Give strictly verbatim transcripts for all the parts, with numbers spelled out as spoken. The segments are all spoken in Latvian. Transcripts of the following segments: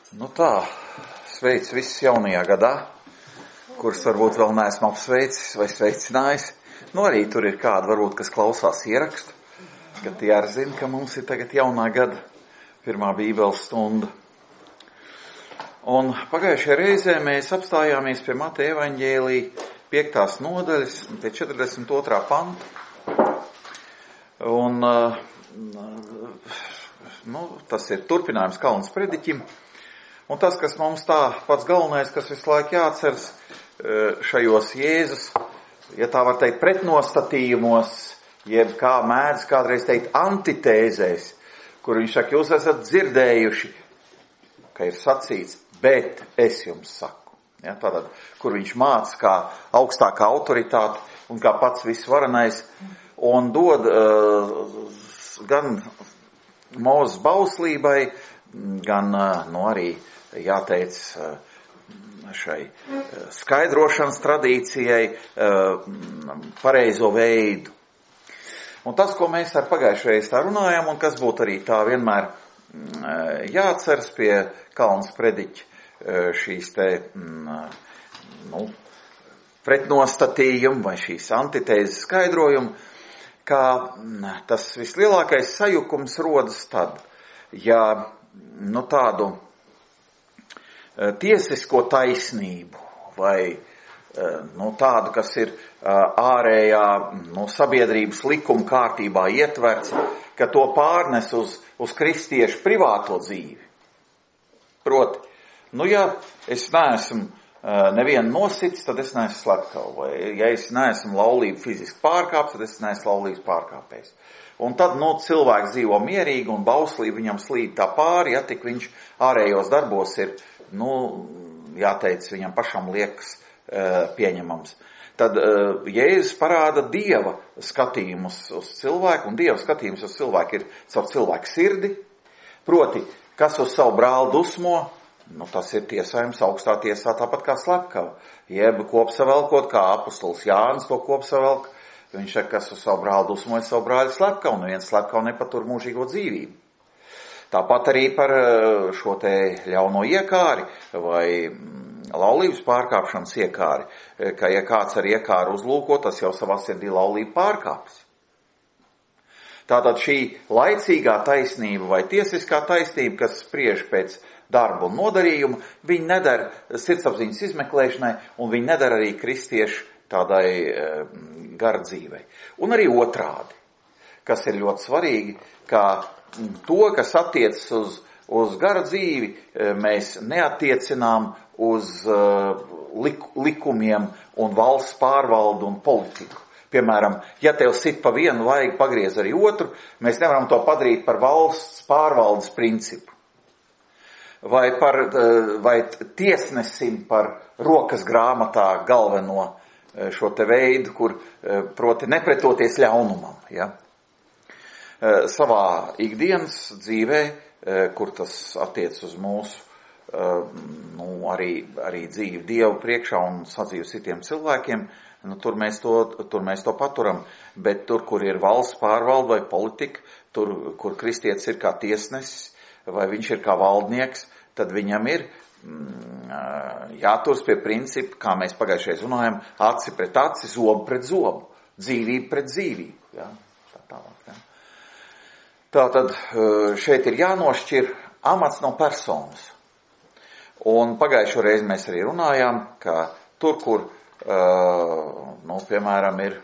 Nu tā, sveic visus jaunajā gadā, kurus varbūt vēl neesmu apsveicis vai sveicinājis. Nu arī tur ir kādi varbūt, kas klausās ierakstu, ka tie arī zina, ka mums ir tagad jaunā gada pirmā bībeles stunda. Un pagājušajā reizē mēs apstājāmies pie Mateja evaņģēlija piektās nodaļas, pie četrdesmit otrā panta. Un nu, tas ir turpinājums Kalnas prediķim. Un tas, kas mums tā pats galvenais, kas visu laiku jāatceras šajos Jēzus, ja tā var teikt, pretnostatījumos, jeb kā mēdz kādreiz teikt antitēzēs, kur viņš saka, jūs esat dzirdējuši, ka ir sacīts, bet es jums saku. Ja, tātad, kur viņš māca kā augstākā autoritāte un kā pats visvarenais, un dod uh, gan Mūzes bauslībai, gan uh, nu, arī jāteic šai skaidrošanas tradīcijai pareizo veidu. Un tas, ko mēs ar pagājušreiz tā runājam, un kas būtu arī tā vienmēr jāatceras pie Kalnas prediķa šīs te nu, pretnostatījumi vai šīs antitēzes skaidrojumi, ka tas vislielākais sajukums rodas tad, ja nu, tādu tiesisko taisnību vai nu, tādu, kas ir ārējā nu, sabiedrības likuma kārtībā ietverts, ka to pārnes uz, uz kristiešu privāto dzīvi. Proti, nu ja es neesmu nevienu nosits, tad es neesmu slepkava, vai ja es neesmu laulību fiziski pārkāps, tad es neesmu laulības pārkāpējs. Un tad nu, cilvēks dzīvo mierīgi un bauslība viņam slīd tā pāri, ja tik viņš ārējos darbos ir nu, jāteic, viņam pašam liekas uh, pieņemams. Tad uh, Jēzus parāda Dieva skatījumus uz cilvēku, un Dieva skatījums uz cilvēku ir caur cilvēku sirdi. Proti, kas uz savu brāli dusmo, nu, tas ir tiesājums augstā tiesā tāpat kā slepkava. Jeb kopsavelkot, kā apustulis Jānis to kopsavelk, viņš saka, kas uz savu brāli dusmoja savu brāli slepkavu, un viens slepkavu nepatur mūžīgo dzīvību. Tāpat arī par šo te ļauno iekāri vai laulības pārkāpšanas iekāri, ka ja kāds ar iekāru uzlūko, tas jau savā sirdī laulību pārkāpis. Tātad šī laicīgā taisnība vai tiesiskā taisnība, kas spriež pēc darbu un nodarījumu, viņi nedara sirdsapziņas izmeklēšanai un viņi nedara arī kristiešu tādai e, gardzīvei. Un arī otrādi, kas ir ļoti svarīgi, ka to, kas attiecas uz, uz garu dzīvi, mēs neattiecinām uz uh, lik, likumiem un valsts pārvaldu un politiku. Piemēram, ja tev sit pa vienu vajag pagriez arī otru, mēs nevaram to padarīt par valsts pārvaldes principu. Vai, par, uh, vai tiesnesim par rokas grāmatā galveno uh, šo te veidu, kur uh, proti nepretoties ļaunumam, ja? Savā ikdienas dzīvē, kur tas attiec uz mūsu nu, arī, arī dzīvi Dievu priekšā un sadzīvi citiem cilvēkiem, nu, tur, mēs to, tur mēs to paturam. Bet tur, kur ir valsts pārvalde vai politika, tur, kur kristietis ir kā tiesnesis vai viņš ir kā valdnieks, tad viņam ir mm, jāturas pie principa, kā mēs pagājušajā runājam, aci pret aci, zobu pret zobu, dzīvību pret dzīvību. Ja? Tā tālāk, ja? Tātad šeit ir jānošķir amats no personas. Un pagājušo reizi mēs arī runājām, ka tur, kur, nu, piemēram, ir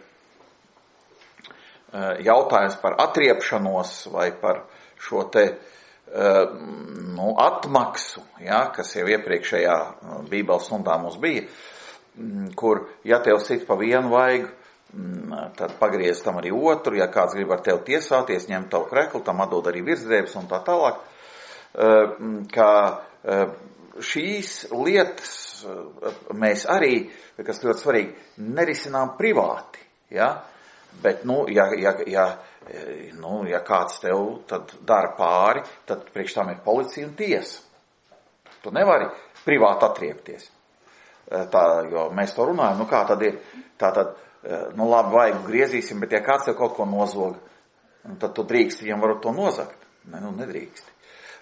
jautājums par atriepšanos vai par šo te, nu, atmaksu, ja, kas jau iepriekšējā bībeles stundā mums bija, kur, ja tev sit pa vienu vaigu, tad pagriez tam arī otru, ja kāds grib ar tevi tiesāties, ņem tavu kreklu, tam atdod arī virsdrēbes un tā tālāk, ka šīs lietas mēs arī, kas ļoti svarīgi, nerisinām privāti, ja, bet, nu, ja, ja, ja, nu, ja kāds tev tad dara pāri, tad priekš tam ir policija un tiesa. Tu nevari privāti atriepties. Tā, jo mēs to runājam, nu kā tad ir, tā tad, nu labi, vajag griezīsim, bet ja kāds tev kaut ko nozog, tad tu drīkst viņam varot to nozagt. Ne, nu nedrīkst.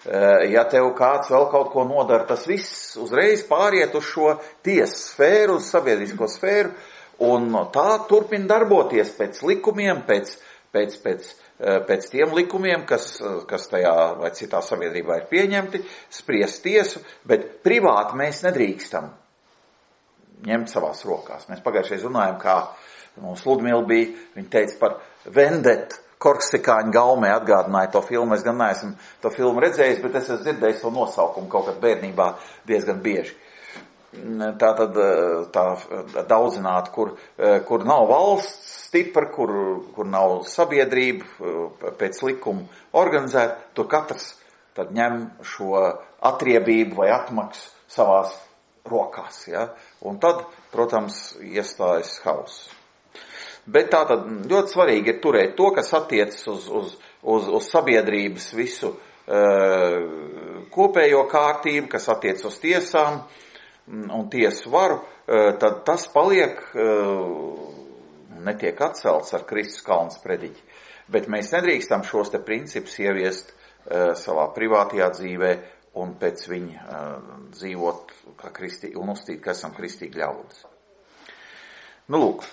ja tev kāds vēl kaut ko nodara, tas viss uzreiz pāriet uz šo tiesas sfēru, uz sabiedrisko sfēru, un tā turpina darboties pēc likumiem, pēc, pēc, pēc, pēc tiem likumiem, kas, kas tajā vai citā sabiedrībā ir pieņemti, spriest tiesu, bet privāti mēs nedrīkstam ņemt savās rokās. Mēs pagājušajā runājam, kā mums Ludmila bija, viņa teica par vendetu, Korsikāņu gaumē atgādināja to filmu. Es gan neesmu to filmu redzējis, bet es esmu dzirdējis to nosaukumu kaut kad bērnībā diezgan bieži. Tā tad tā daudzināt, kur, kur nav valsts stipra, kur, kur nav sabiedrība pēc likuma organizēta, tur katrs tad ņem šo atriebību vai atmaksu savās rokās. Ja? Un tad, protams, iestājas hauss. Bet tā tad ļoti svarīgi ir turēt to, kas attiecas uz, uz, uz, uz sabiedrības visu uh, kopējo kārtību, kas attiecas uz tiesām un tiesu varu, uh, tad tas paliek, uh, netiek atcelts ar Kristus kalnas prediķi. Bet mēs nedrīkstam šos te principus ieviest uh, savā privātajā dzīvē un pēc viņa uh, dzīvot kā kristīgi un uzstīt, ka esam kristīgi ļaudis. Nu, lūk.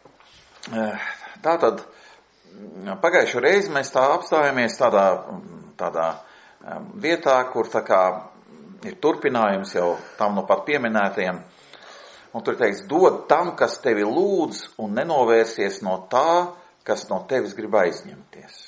Tātad pagājušo reizi mēs tā apstājāmies tādā, tādā vietā, kur tā kā ir turpinājums jau tam nu pat pieminētajam. Un tur teiks, dod tam, kas tevi lūdz un nenovērsies no tā, kas no tevis grib aizņemties.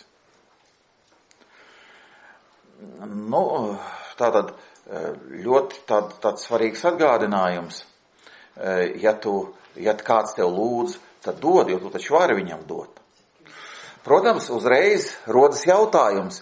Nu, tātad ļoti tād, tāds svarīgs atgādinājums. Ja, tu, ja kāds tev lūdz, tad dod, jo tu taču vari viņam dot. Protams, uzreiz rodas jautājums,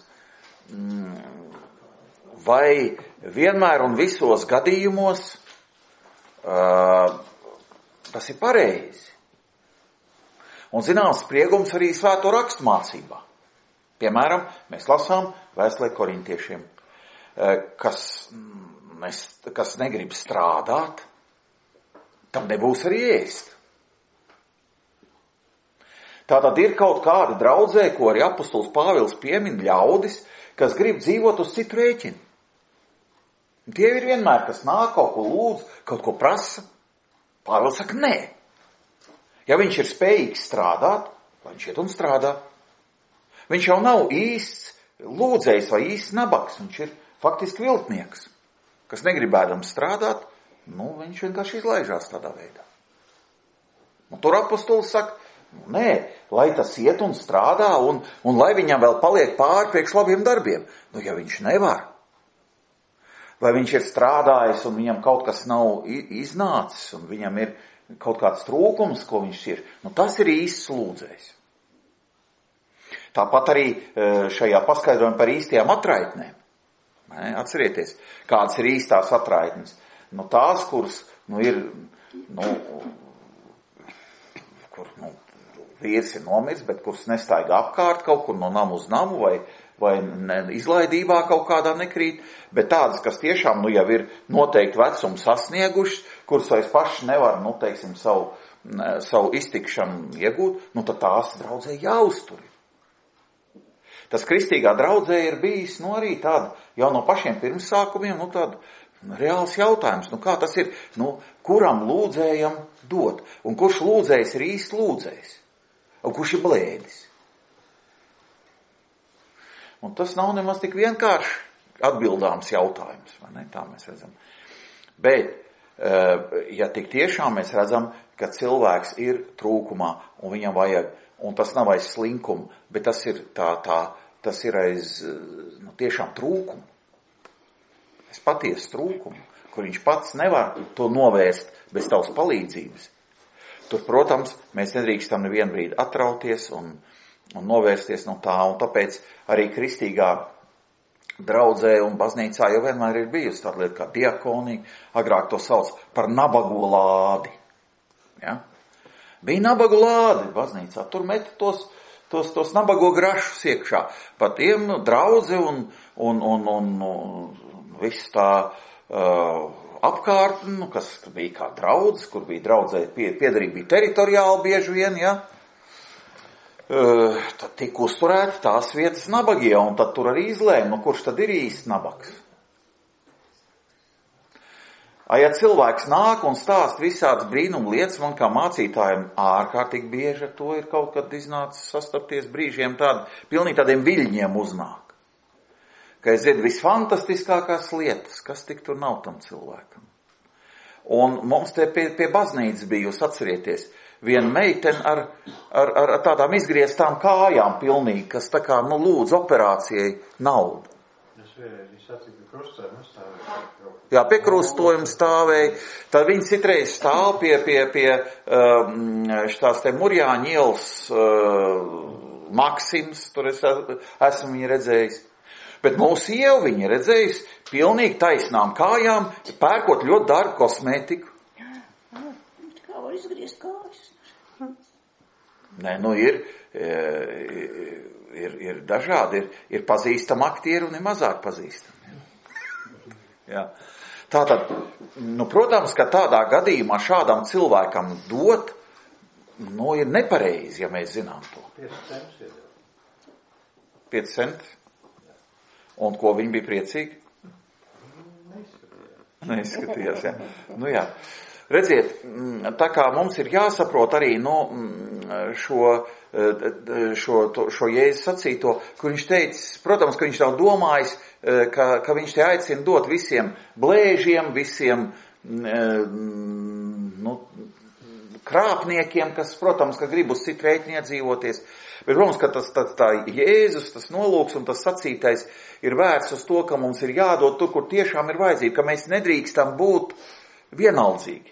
vai vienmēr un visos gadījumos uh, tas ir pareizi. Un zināms spriegums arī svēto rakstu mācībā. Piemēram, mēs lasām vēstulē korintiešiem, uh, kas, nes, kas negrib strādāt, tam nebūs arī ēst. Tātad ir kaut kāda draudzē, ko arī apostols Pāvils piemin, ļaudis, kas grib dzīvot uz citu rēķinu. Un tie ir vienmēr, kas nāk, kaut ko lūdz, kaut ko prasa. Pāvils saka, nē. Ja viņš ir spējīgs strādāt, lai viņš iet un strādā. Viņš jau nav īsts lūdzējs vai īsts nabaks, viņš ir faktiski viltnieks, kas negribēdams strādāt, nu, viņš vienkārši izlaižās tādā veidā. Un tur apostols saka, nē, lai tas iet un strādā, un, un lai viņam vēl paliek pāri priekš labiem darbiem. Nu, ja viņš nevar, vai viņš ir strādājis, un viņam kaut kas nav iznācis, un viņam ir kaut kāds trūkums, ko viņš ir, nu, tas ir īsts lūdzējs. Tāpat arī šajā paskaidrojumā par īstajām atraitnēm. Atcerieties, kādas ir īstās atraitnes. Nu, tās, kuras, nu, ir, nu, kur, nu, vīrs ir nomirs, bet kurš nestaigā apkārt kaut kur no namu uz namu vai, vai ne, izlaidībā kaut kādā nekrīt, bet tādas, kas tiešām nu jau ir noteikti vecumu sasniegušas, kuras vairs paši nevar, nu, teiksim, savu, savu iztikšanu iegūt, nu, tad tās draudzē jāuztur. Tas kristīgā draudzē ir bijis, nu, arī tāda, jau no pašiem pirmsākumiem, nu, tāda reāls jautājums, nu, kā tas ir, nu, kuram lūdzējam dot, un kurš lūdzējs ir īsti lūdzējs? Un kurš ir blēdis? Un tas nav nemaz tik vienkārši atbildāms jautājums, vai ne? Tā mēs redzam. Bet, ja tik tiešām mēs redzam, ka cilvēks ir trūkumā un viņam vajag, un tas nav aiz slinkumu, bet tas ir tā, tā, tas ir aiz, nu, tiešām trūkumu. Es patiesu trūkumu, kur viņš pats nevar to novērst bez tavas palīdzības. Tur, protams, mēs nedrīkstam nevienu brīdi atrauties un, un novērsties no tā, un tāpēc arī kristīgā draudzē un baznīcā jau vienmēr ir bijusi tāda lieta kā diakonija, agrāk to sauc par nabago lādi. Ja? Bija nabagu lādi baznīcā, tur met tos, tos, tos nabago grašus iekšā, pa tiem draudze un, un, un, un, un viss tā uh, apkārt, nu, kas bija kā draudzes, kur bija draudzē, pie, piedarība bija teritoriāli bieži vien, ja. tad tika uzturēti tās vietas nabagie, un tad tur arī izlēma, nu kurš tad ir īsti nabaks. Ja cilvēks nāk un stāst visādas brīnumu lietas, man kā mācītājiem ārkārtīgi bieži ar to ir kaut kad iznācis sastapties brīžiem tādi, pilnīgi tādiem viļņiem uznāk. Ka es dzirdu visfantastiskākās lietas, kas tik tur nav tam cilvēkam. Un mums te pie, pie baznīcas bija, jūs atcerieties, viena meitene ar, ar, ar tādām izgrieztām kājām pilnīgi, kas tā kā, nu, lūdz operācijai naudu. Jā, pie krustojuma stāvēja, tad viņi citreiz stāv pie, pie, pie šitās te Murjāņu ielas Maksims, tur es esmu viņu redzējis. Bet mūsu ievu viņa redzējis pilnīgi taisnām kājām, pērkot ļoti dārgu kosmētiku. Kā var izgriezt kājas? Nē, nu ir, ir, ir dažādi, ir, ir pazīstami aktieri un ir mazāk pazīstami. Jā. Tātad, nu, protams, ka tādā gadījumā šādam cilvēkam dot, nu, ir nepareizi, ja mēs zinām to. pieci centi. Un ko viņi bija priecīgi? Neizskatījās, jā. Nu, jā. Redziet, tā kā mums ir jāsaprot arī, nu, šo, šo, šo Jēzus sacīto, kur viņš teica, protams, ka viņš nav domājis, ka, ka viņš te aicina dot visiem blēžiem, visiem, nu, krāpniekiem, kas, protams, ka grib uz citu rēķinu iedzīvoties. Bet, protams, ka tas, tā, tā Jēzus, tas nolūks un tas sacītais ir vērts uz to, ka mums ir jādod tur, kur tiešām ir vajadzība, ka mēs nedrīkstam būt vienaldzīgi.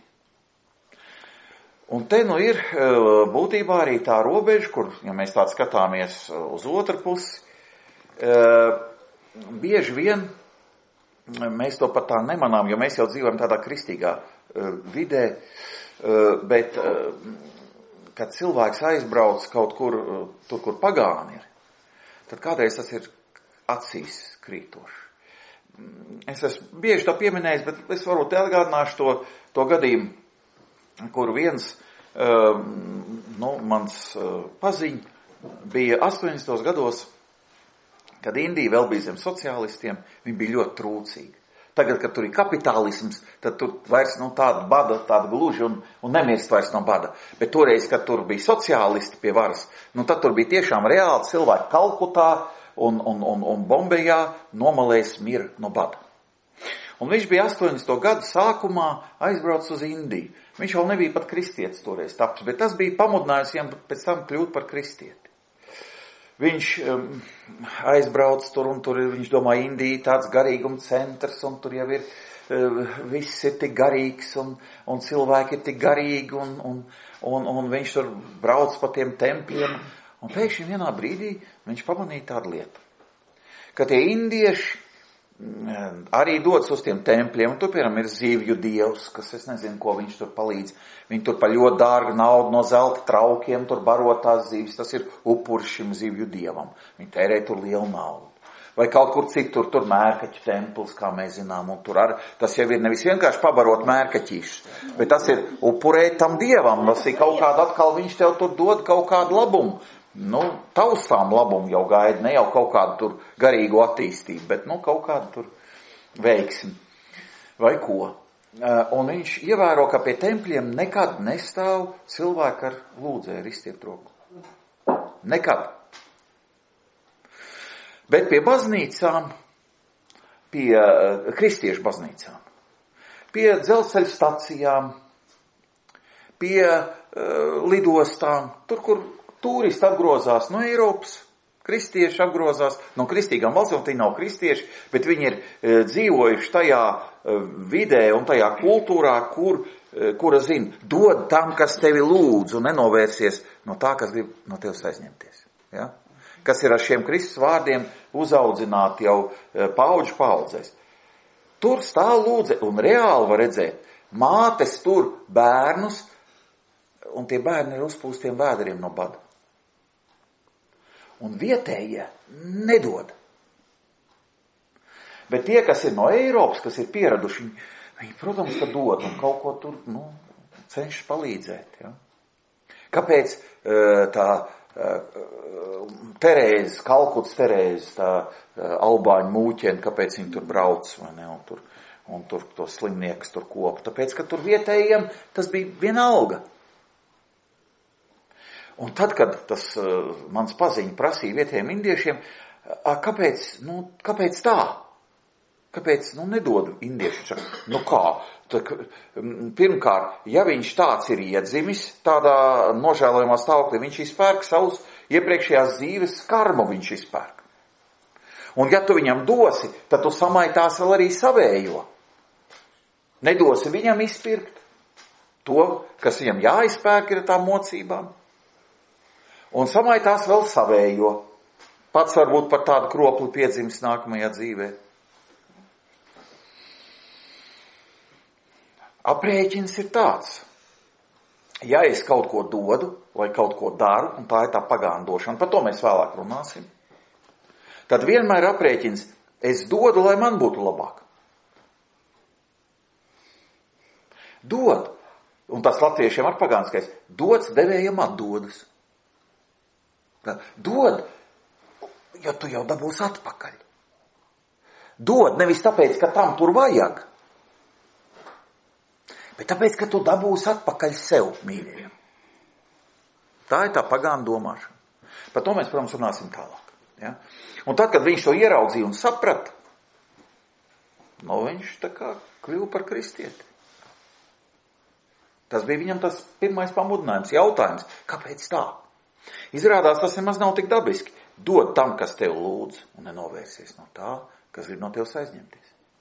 Un te nu ir būtībā arī tā robeža, kur, ja mēs tā skatāmies uz otru pusi, bieži vien mēs to pat tā nemanām, jo mēs jau dzīvojam tādā kristīgā vidē, bet kad cilvēks aizbrauc kaut kur, tur, kur pagāni ir, tad kādreiz tas ir acīs krītoši. Es esmu bieži to pieminējis, bet es varbūt te atgādināšu to, to gadījumu, kur viens, nu, mans paziņ bija astoņdesmitos gados, kad Indija vēl bija zem sociālistiem, viņi bija ļoti trūcīgi. Tagad, kad tur ir kapitālisms, tad tur vairs nu, tāda bada, tāda gluži un, un nemirst vairs no bada. Bet toreiz, kad tur bija sociālisti pie varas, nu tad tur bija tiešām reāli cilvēki Kalkutā un, un, un, un Bombejā nomalēs mir no bada. Un viņš bija astoņdesmito gadu sākumā aizbraucis uz Indiju. Viņš vēl nebija pat kristietis toreiz taps, bet tas bija pamudinājis viņam pēc tam kļūt par kristieti. Viņš um, aizbrauc tur un tur ir, viņš domā, Indija tāds garīguma centrs un tur jau ir, uh, viss ir tik garīgs un, un cilvēki ir tik garīgi un, un, un, un viņš tur brauc pa tiem templiem. Un pēkšņi vienā brīdī viņš pamanīja tādu lietu, ka tie indieši arī dodas uz tiem tempļiem, un tur, piemēram, ir zivju dievs, kas es nezinu, ko viņš tur palīdz. Viņi tur pa ļoti dārgu naudu no zelta traukiem tur baro tās zivis, tas ir upuris šim zivju dievam. Viņi tērē tur lielu naudu. Vai kaut kur citur, tur mērkaķu templis, kā mēs zinām, un tur ar, tas jau ir nevis vienkārši pabarot mērkaķīšus, bet tas ir upurēt tam dievam, tas ir kaut kāda atkal, viņš tev tur dod kaut kādu labumu. Nu, taustām labumu jau gaida, ne jau kaut kādu tur garīgu attīstību, bet, nu, kaut kādu tur veiksmi vai ko. Un viņš ievēro, ka pie tempļiem nekad nestāv cilvēki ar lūdzēju ristiet roku. Nekad. Bet pie baznīcām, pie kristiešu baznīcām, pie dzelzceļa stacijām, pie uh, lidostām, tur, kur turisti apgrozās no Eiropas, kristieši apgrozās, no kristīgām valstīm, viņi nav kristieši, bet viņi ir e, dzīvojuši tajā e, vidē un tajā kultūrā, kur, e, kura zina, dod tam, kas tevi lūdz un nenovērsies no tā, kas grib no tevis aizņemties. Ja? Kas ir ar šiem Kristus vārdiem uzaudzināti jau e, paudžu paudzēs. Tur stāv lūdze un reāli var redzēt, mātes tur bērnus, un tie bērni ir uzpūstiem vēderiem no bada. Un vietējie nedod. Bet tie, kas ir no Eiropas, kas ir pieraduši, viņi, viņi protams, ka dod un kaut ko tur, nu, cenšas palīdzēt. Ja? Kāpēc tā Terēzes, Kalkutas Terēzes, tā albāņu mūķeni, kāpēc viņi tur brauc, vai ne, un tur, un tur tos slimniekus tur kopa. Tāpēc, ka tur vietējiem tas bija vienalga. Un tad, kad tas mans paziņa prasīja vietējiem indiešiem, kāpēc, nu, kāpēc tā? Kāpēc, nu, nedod indieši? Nu kā? Tak, pirmkārt, ja viņš tāds ir iedzimis, tādā nožēlojumā stāvoklī, viņš izpērk savus iepriekšējās dzīves karmu, viņš izpērk. Un ja tu viņam dosi, tad tu samaitās vēl arī savējo. Nedosi viņam izpirkt to, kas viņam jāizpērk ir tām mocībām. Un samaitās vēl savējo. Pats varbūt par tādu kropli piedzimis nākamajā dzīvē. Aprēķins ir tāds. Ja es kaut ko dodu, vai kaut ko daru, un tā ir tā pagānu došana, par to mēs vēlāk runāsim, tad vienmēr aprēķins, es dodu, lai man būtu labāk. Dod, un tas latviešiem ar pagānskais, dots devējam atdodas. Dod, jo tu jau dabūsi atpakaļ. Dod nevis tāpēc, ka tam tur vajag, bet tāpēc, ka tu dabūsi atpakaļ sev, mīļajiem. Tā ir tā pagāna domāšana. Par to mēs, protams, runāsim tālāk. Ja? Un tad, kad viņš to ieraudzīja un saprata, nu, viņš tā kā kļuva par kristieti. Tas bija viņam tas pirmais pamudinājums, jautājums, kāpēc tā? Izrādās, tas nemaz nav tik dabiski. Dod tam, kas tev lūdz, un nenovērsies no tā, kas grib no tevis aizņemties.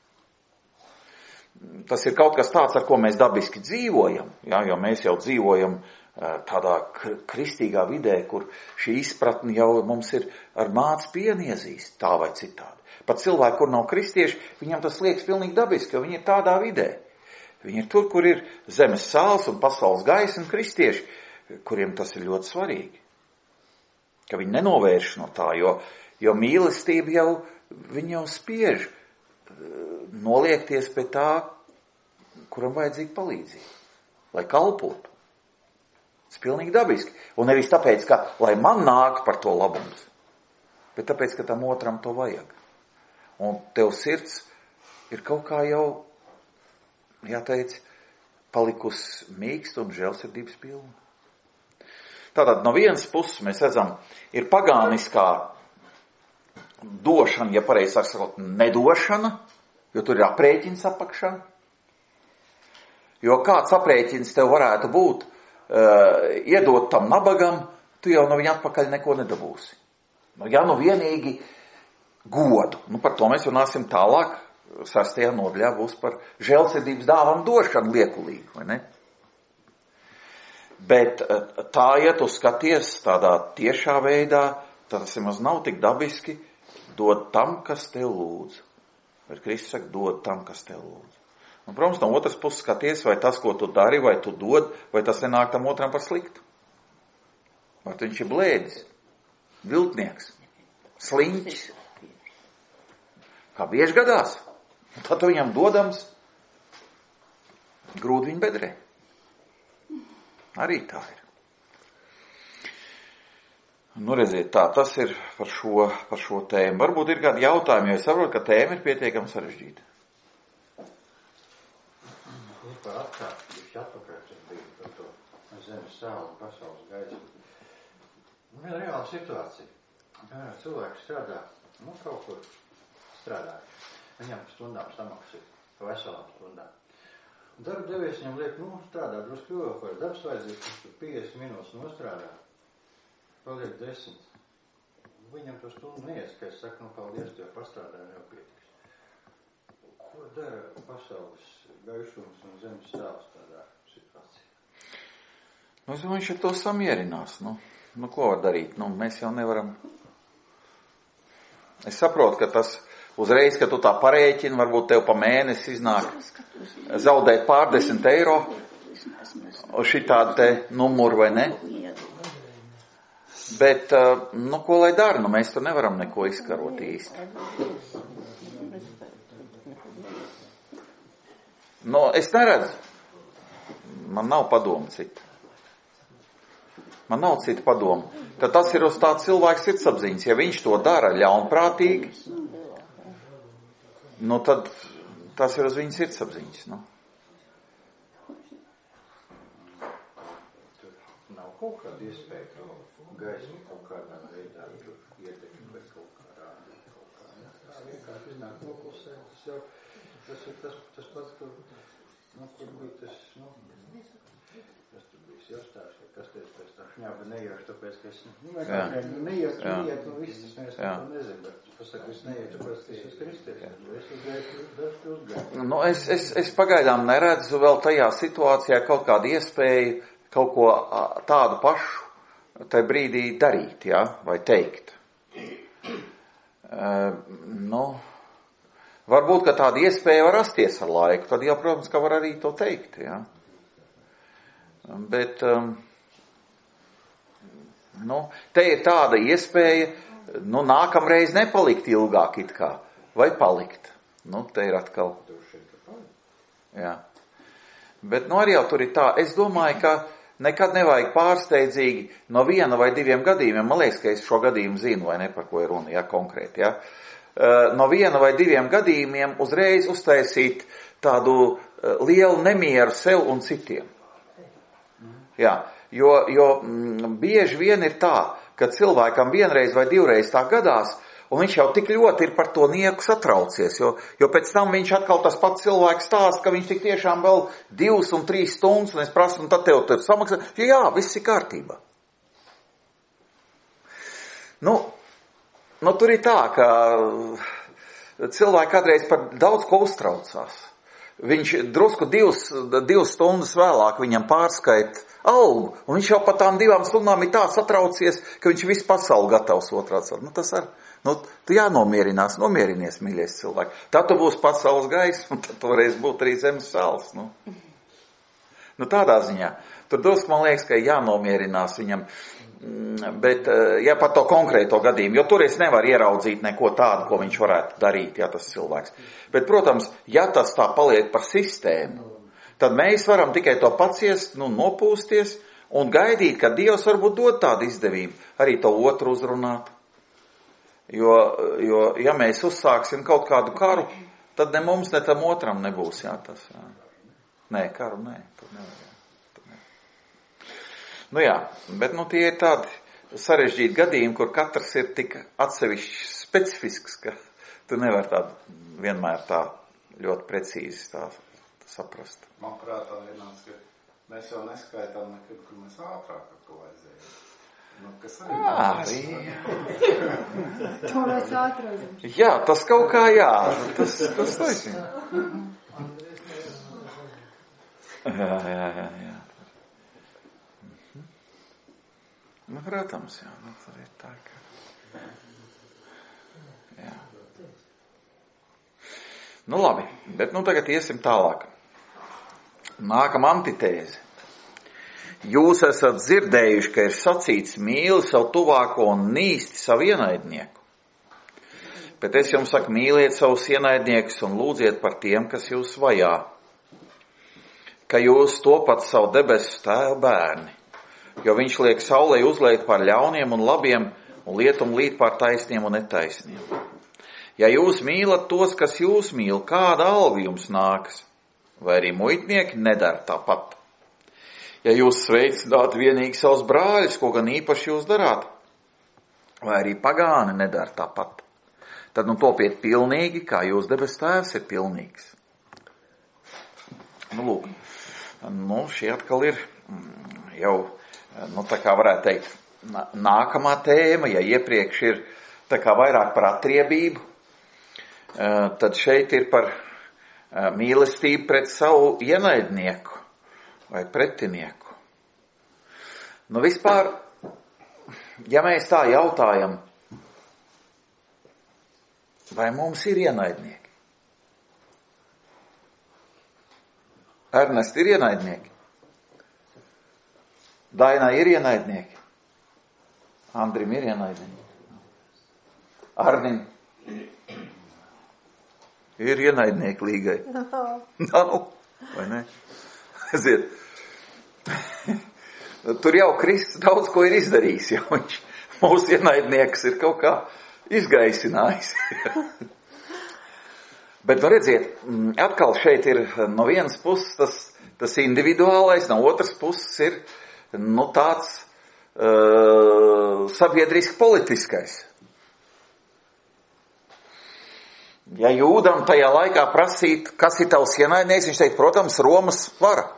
Tas ir kaut kas tāds, ar ko mēs dabiski dzīvojam, ja, jo mēs jau dzīvojam tādā kristīgā vidē, kur šī izpratne jau mums ir ar māc pieniezīs, tā vai citādi. Pat cilvēki, kur nav kristieši, viņam tas liekas pilnīgi dabiski, jo viņi ir tādā vidē. Viņi ir tur, kur ir zemes sāls un pasaules gaisa un kristieši, kuriem tas ir ļoti svarīgi. Ka viņi nenovērš no tā, jo, jo mīlestība jau, viņi jau spiež noliekties pie tā, kuram vajadzīga palīdzība, lai kalpotu. Tas ir pilnīgi dabiski. Un nevis tāpēc, ka, lai man nāk par to labums, bet tāpēc, ka tam otram to vajag. Un tev sirds ir kaut kā jau, jāteic, palikusi mīksta un žēlsirdības pilna. Tātad no vienas puses mēs redzam, ir pagāniskā došana, ja pareizi sakot, nedošana, jo tur ir aprēķins apakšā. Jo kāds aprēķins tev varētu būt, uh, iedot tam nabagam, tu jau no viņa atpakaļ neko nedabūsi. Nu, ja nu vienīgi godu, nu par to mēs runāsim tālāk, sastajā nodaļā būs par žēlsirdības dāvanu došanu liekulīgi, vai ne? Bet tā, ja tu skaties tādā tiešā veidā, tad tas maz nav tik dabiski, dod tam, kas tev lūdz. Bet Kristus saka, dod tam, kas tev lūdz. Un, protams, no otras puses skaties, vai tas, ko tu dari, vai tu dod, vai tas nenāk tam otram par sliktu. Vai viņš ir blēdis, viltnieks, sliņķis. Kā bieži gadās. Un tad viņam dodams grūd viņu bedrē. Arī tā ir. Nu, redziet, tā, tas ir par šo, par šo tēmu. Varbūt ir kādi jautājumi, jo es saprotu, ka tēma ir pietiekami sarežģīta. Par atkāpties atpakaļ, tas bija par to zemes sālu un pasaules gaisu. Un viena reāla situācija. Cilvēks strādā, nu, kaut kur strādā. Viņam stundām samaksā, pa veselām stundām. Un darba devējs viņam liek, nu, strādā drusku ilgāk, vai darbs vajadzīgs, viņš tur piecdesmit minūtes nostrādā. Paliek desmit. Viņam to stundu neies, ka es saku, nu, paldies, tu jau pastrādāji, jau pietiks. Ko dara pasaules gaišums un zemes stāvs tādā situācijā? Nu, es domāju, viņš ar to samierinās. Nu, nu, ko var darīt? Nu, mēs jau nevaram. Es saprotu, ka tas uzreiz, kad tu tā parēķini, varbūt tev pa mēnesi iznāk zaudēt pārdesmit eiro uz šitādu te numuru, vai ne? Bet, nu, ko lai dara? Nu, mēs tur nevaram neko izkarot īsti. Nu, es neredzu. Man nav padomu citu. Man nav cita padoma. Tad tas ir uz tā cilvēka sirdsapziņas. Ja viņš to dara ļaunprātīgi, nu tad tas ir uz viņa sirdsapziņas. Nu. Tur nav kaut kāda iespēja, ka gaismu kaut kādā veidā tur ietekmi vai kaut kādā kaut kādā. Tā vienkārši iznāk noklusē. Tas jau, tas ir tas, tas pats, kur, nu, kur bija tas, nu, kas tur bija jāstāst, kas teica pēc tā šņāba neiešu, tāpēc, ka es, nu, vienkārši neiet, neiet, un viss tas mēs to nezinu, bet pasaka, es neiešu, tāpēc, ka es esmu kristietis, es uzgāju, dažu uzgāju. Nu, es, es, es pagaidām neredzu vēl tajā situācijā kaut kādu iespēju kaut ko tādu pašu tai brīdī darīt, ja, vai teikt. Uh, nu, varbūt, ka tāda iespēja var rasties ar laiku, tad jau, protams, ka var arī to teikt, ja. Bet, um, nu, te ir tāda iespēja, nu, nākamreiz nepalikt ilgāk it kā, vai palikt. Nu, te ir atkal. Jā. Bet, nu, arī jau tur ir tā, es domāju, ka nekad nevajag pārsteidzīgi no viena vai diviem gadījumiem, man liekas, ka es šo gadījumu zinu, vai ne, par ko ir runa, ja, konkrēti, ja. No viena vai diviem gadījumiem uzreiz uztaisīt tādu lielu nemieru sev un citiem. Jā, jo, jo mm, bieži vien ir tā, ka cilvēkam vienreiz vai divreiz tā gadās, un viņš jau tik ļoti ir par to nieku satraucies, jo, jo pēc tam viņš atkal tas pats cilvēks stāsta, ka viņš tik tiešām vēl divas un trīs stundas, un es prasu, un tad tev tev samaksā, jo jā, viss ir kārtībā. Nu, nu, tur ir tā, ka cilvēki kādreiz par daudz ko uztraucās. Viņš drusku divas, divas stundas vēlāk viņam pārskait algu, un viņš jau par tām divām stundām ir tā satraucies, ka viņš visu pasauli gatavs otrāds. Nu, tas ar, nu, tu jānomierinās, nomierinies, mīļies cilvēki. Tad tu būs pasaules gaisma, un tad tu varēsi būt arī zemes sāls. Nu. Nu, tādā ziņā. Tur drusku, man liekas, ka jānomierinās viņam. Bet, ja par to konkrēto gadījumu, jo tur es nevaru ieraudzīt neko tādu, ko viņš varētu darīt, ja tas cilvēks. Bet, protams, ja tas tā paliek par sistēmu, tad mēs varam tikai to paciest, nu, nopūsties un gaidīt, ka Dievs varbūt dod tādu izdevību, arī to otru uzrunāt. Jo, jo ja mēs uzsāksim kaut kādu karu, tad ne mums, ne tam otram nebūs, jā, tas, jā. Nē, karu, nē, tur nevajag. Nu jā, bet nu tie ir tādi sarežģīti gadījumi, kur katrs ir tik atsevišķi specifisks, ka tu nevar tādu vienmēr tā ļoti precīzi tā saprast. Man prātā vienās, ka mēs jau neskaitām nekad, kur mēs ātrāk ar ko aizējām. Nu, kas arī nāc. To mēs ātrāk. Jā, tas kaut kā jā, tas, tas taisnība. Jā, jā, jā, jā. Nu, protams, jā, nu, tur ir tā, ka... Jā. Nu, labi, bet nu tagad iesim tālāk. Nākam antitēze. Jūs esat dzirdējuši, ka ir sacīts mīli savu tuvāko un nīsti savu ienaidnieku. Bet es jums saku, mīliet savus ienaidniekus un lūdziet par tiem, kas jūs vajā. Ka jūs topat savu debesu tēvu bērni. Jo viņš liek saulei uzlēt pār ļauniem un labiem, un lietum līt pār taisniem un netaisniem. Ja jūs mīlat tos, kas jūs mīl, kāda alga jums nākas? Vai arī muitnieki nedara tāpat? Ja jūs sveicināt vienīgi savus brāļus, ko gan īpaši jūs darāt? Vai arī pagāni nedara tāpat? Tad nu topiet pilnīgi, kā jūs debes tēvs ir pilnīgs. Nu, lūk, nu, šie atkal ir jau... Nu, tā kā varētu teikt, nākamā tēma, ja iepriekš ir tā kā vairāk par atriebību, tad šeit ir par mīlestību pret savu ienaidnieku vai pretinieku. Nu, vispār, ja mēs tā jautājam, vai mums ir ienaidnieki? Ernest, ir ienaidnieki? Dainai ir ienaidnieki. Andrim ir ienaidnieki. Arnim ir ienaidnieki Līgai. Nav, vai ne? Ziet. tur jau Kristus daudz ko ir izdarījis, jo viņš mūsu ienaidnieks ir kaut kā izgaisinājis. Bet, nu redziet, atkal šeit ir no vienas puses tas, tas individuālais, no otras puses ir, nu, tāds uh, sabiedriski politiskais. Ja Jūdam tajā laikā prasīt, kas ir tavs ienaidnieks, viņš teikt, protams, Romas vara.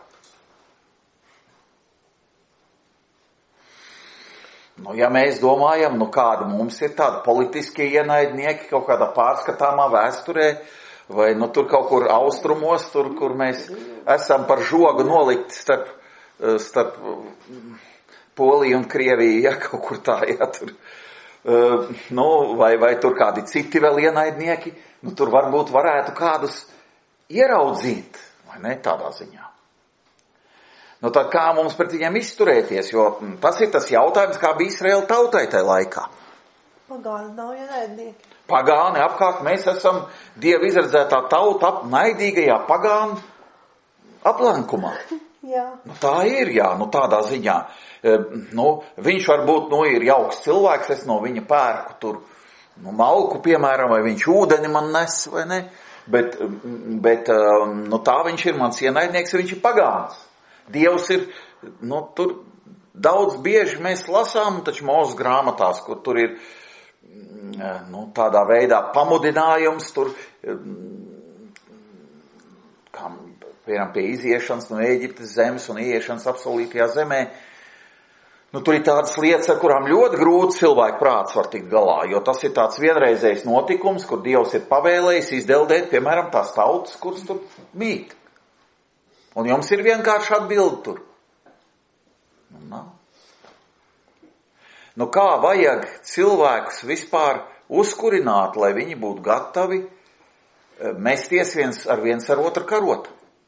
Nu, ja mēs domājam, nu kāda mums ir tāda politiskie ienaidnieki kaut kādā pārskatāmā vēsturē, vai nu tur kaut kur austrumos, tur, kur mēs esam par žogu nolikti starp, starp Poliju un Krieviju, ja kaut kur tā, ja tur, nu, vai, vai tur kādi citi vēl ienaidnieki, nu, tur varbūt varētu kādus ieraudzīt, vai ne, tādā ziņā. Nu, tad kā mums pret viņiem izturēties, jo tas ir tas jautājums, kā bija Izraēla tautai tajā laikā. Pagāni nav ienaidnieki. Pagāni apkārt, mēs esam Dieva izredzētā tauta ap naidīgajā pagānu aplenkumā. Jā. Nu, tā ir, jā, nu tādā ziņā. E, nu, viņš varbūt, nu, ir jauks cilvēks, es no viņa pērku tur, nu, malku, piemēram, vai viņš ūdeni man nes, vai ne, bet, bet nu, tā viņš ir mans ienaidnieks, viņš ir pagāns. Dievs ir, nu, tur daudz bieži mēs lasām, taču Mūzes grāmatās, kur tur ir, nu, tādā veidā pamudinājums, tur, kā, piemēram, pie iziešanas no Ēģiptes zemes un ieiešanas apsolītajā zemē, nu, tur ir tādas lietas, ar kurām ļoti grūti cilvēku prāts var tikt galā, jo tas ir tāds vienreizējs notikums, kur Dievs ir pavēlējis izdeldēt, piemēram, tās tautas, kuras tur mīt. Un jums ir vienkārši atbildi tur. Nu, nav. Nu, kā vajag cilvēkus vispār uzkurināt, lai viņi būtu gatavi mesties viens ar viens ar otru karot?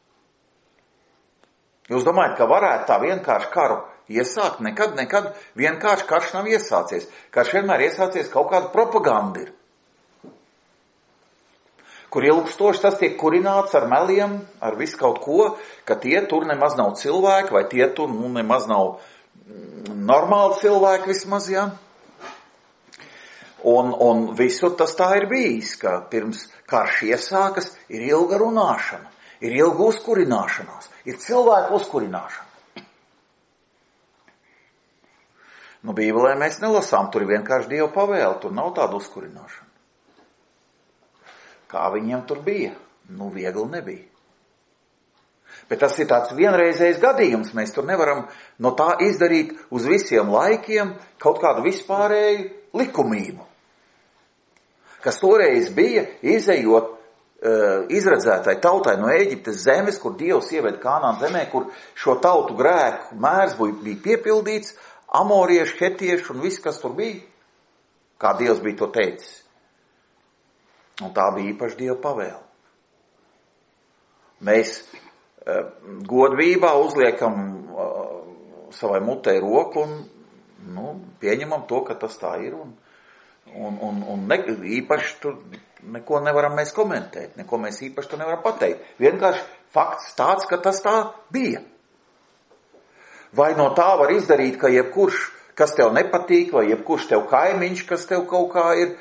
Jūs domājat, ka varētu tā vienkārši karu iesākt? Nekad, nekad vienkārši karš nav iesācies. Karš vienmēr iesācies kaut kāda propaganda ir. Kur ilgstoši tas tiek kurināts ar meliem, ar visu kaut ko, ka tie tur nemaz nav cilvēki, vai tie tur nu, nemaz nav normāli cilvēki vismaz, jā. Un, un visur tas tā ir bijis, ka pirms karš iesākas ir ilga runāšana, ir ilga uzkurināšanās, ir cilvēku uzkurināšana. Nu, Bībelē mēs nelasām, tur ir vienkārši Dieva pavēle, tur nav tāda uzkurināšana. Kā viņiem tur bija? Nu, viegli nebija. Bet tas ir tāds vienreizējs gadījums. Mēs tur nevaram no tā izdarīt uz visiem laikiem kaut kādu vispārēju likumību. Kas toreiz bija, izejot uh, izredzētai tautai no Ēģiptes zemes, kur Dievs ieved Kānāna zemē, kur šo tautu grēku mērs bija piepildīts, amorieši, hetieši un viss, kas tur bija, kā Dievs bija to teicis. Un tā bija īpaši Dieva pavēle. Mēs uh, godvībā uzliekam uh, savai mutei roku un nu, pieņemam to, ka tas tā ir. Un, un, un, un ne, īpaši tur neko nevaram mēs komentēt, neko mēs īpaši tur nevaram pateikt. Vienkārši fakts tāds, ka tas tā bija. Vai no tā var izdarīt, ka jebkurš, kas tev nepatīk, vai jebkurš tev kaimiņš, kas tev kaut kā ir,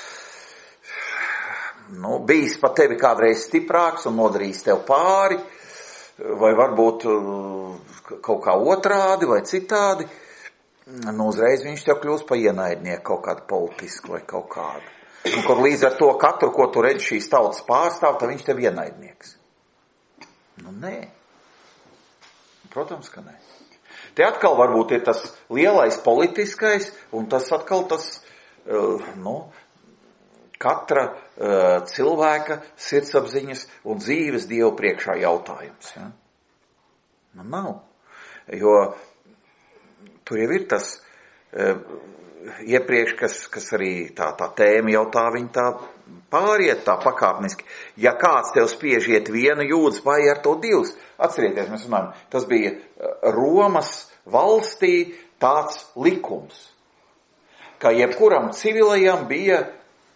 nu, bijis pa tevi kādreiz stiprāks un nodarījis tev pāri, vai varbūt kaut kā otrādi vai citādi, nu, uzreiz viņš tev kļūst pa ienaidnieku kaut kādu politisku vai kaut kādu. Un kur līdz ar to katru, ko tu redzi šīs tautas pārstāv, tad viņš tev ienaidnieks. Nu, nē. Protams, ka nē. Te atkal varbūt ir tas lielais politiskais, un tas atkal tas, nu, katra uh, cilvēka sirdsapziņas un dzīves Dievu priekšā jautājums. Ja? Nu, nav. Jo tur jau ir tas uh, iepriekš, kas, kas arī tā, tā tēma jau tā viņa tā pāriet tā pakāpeniski. Ja kāds tev spiež iet vienu jūdas, vai ar to divus. Atcerieties, mēs runājam, tas bija Romas valstī tāds likums, ka jebkuram civilajam bija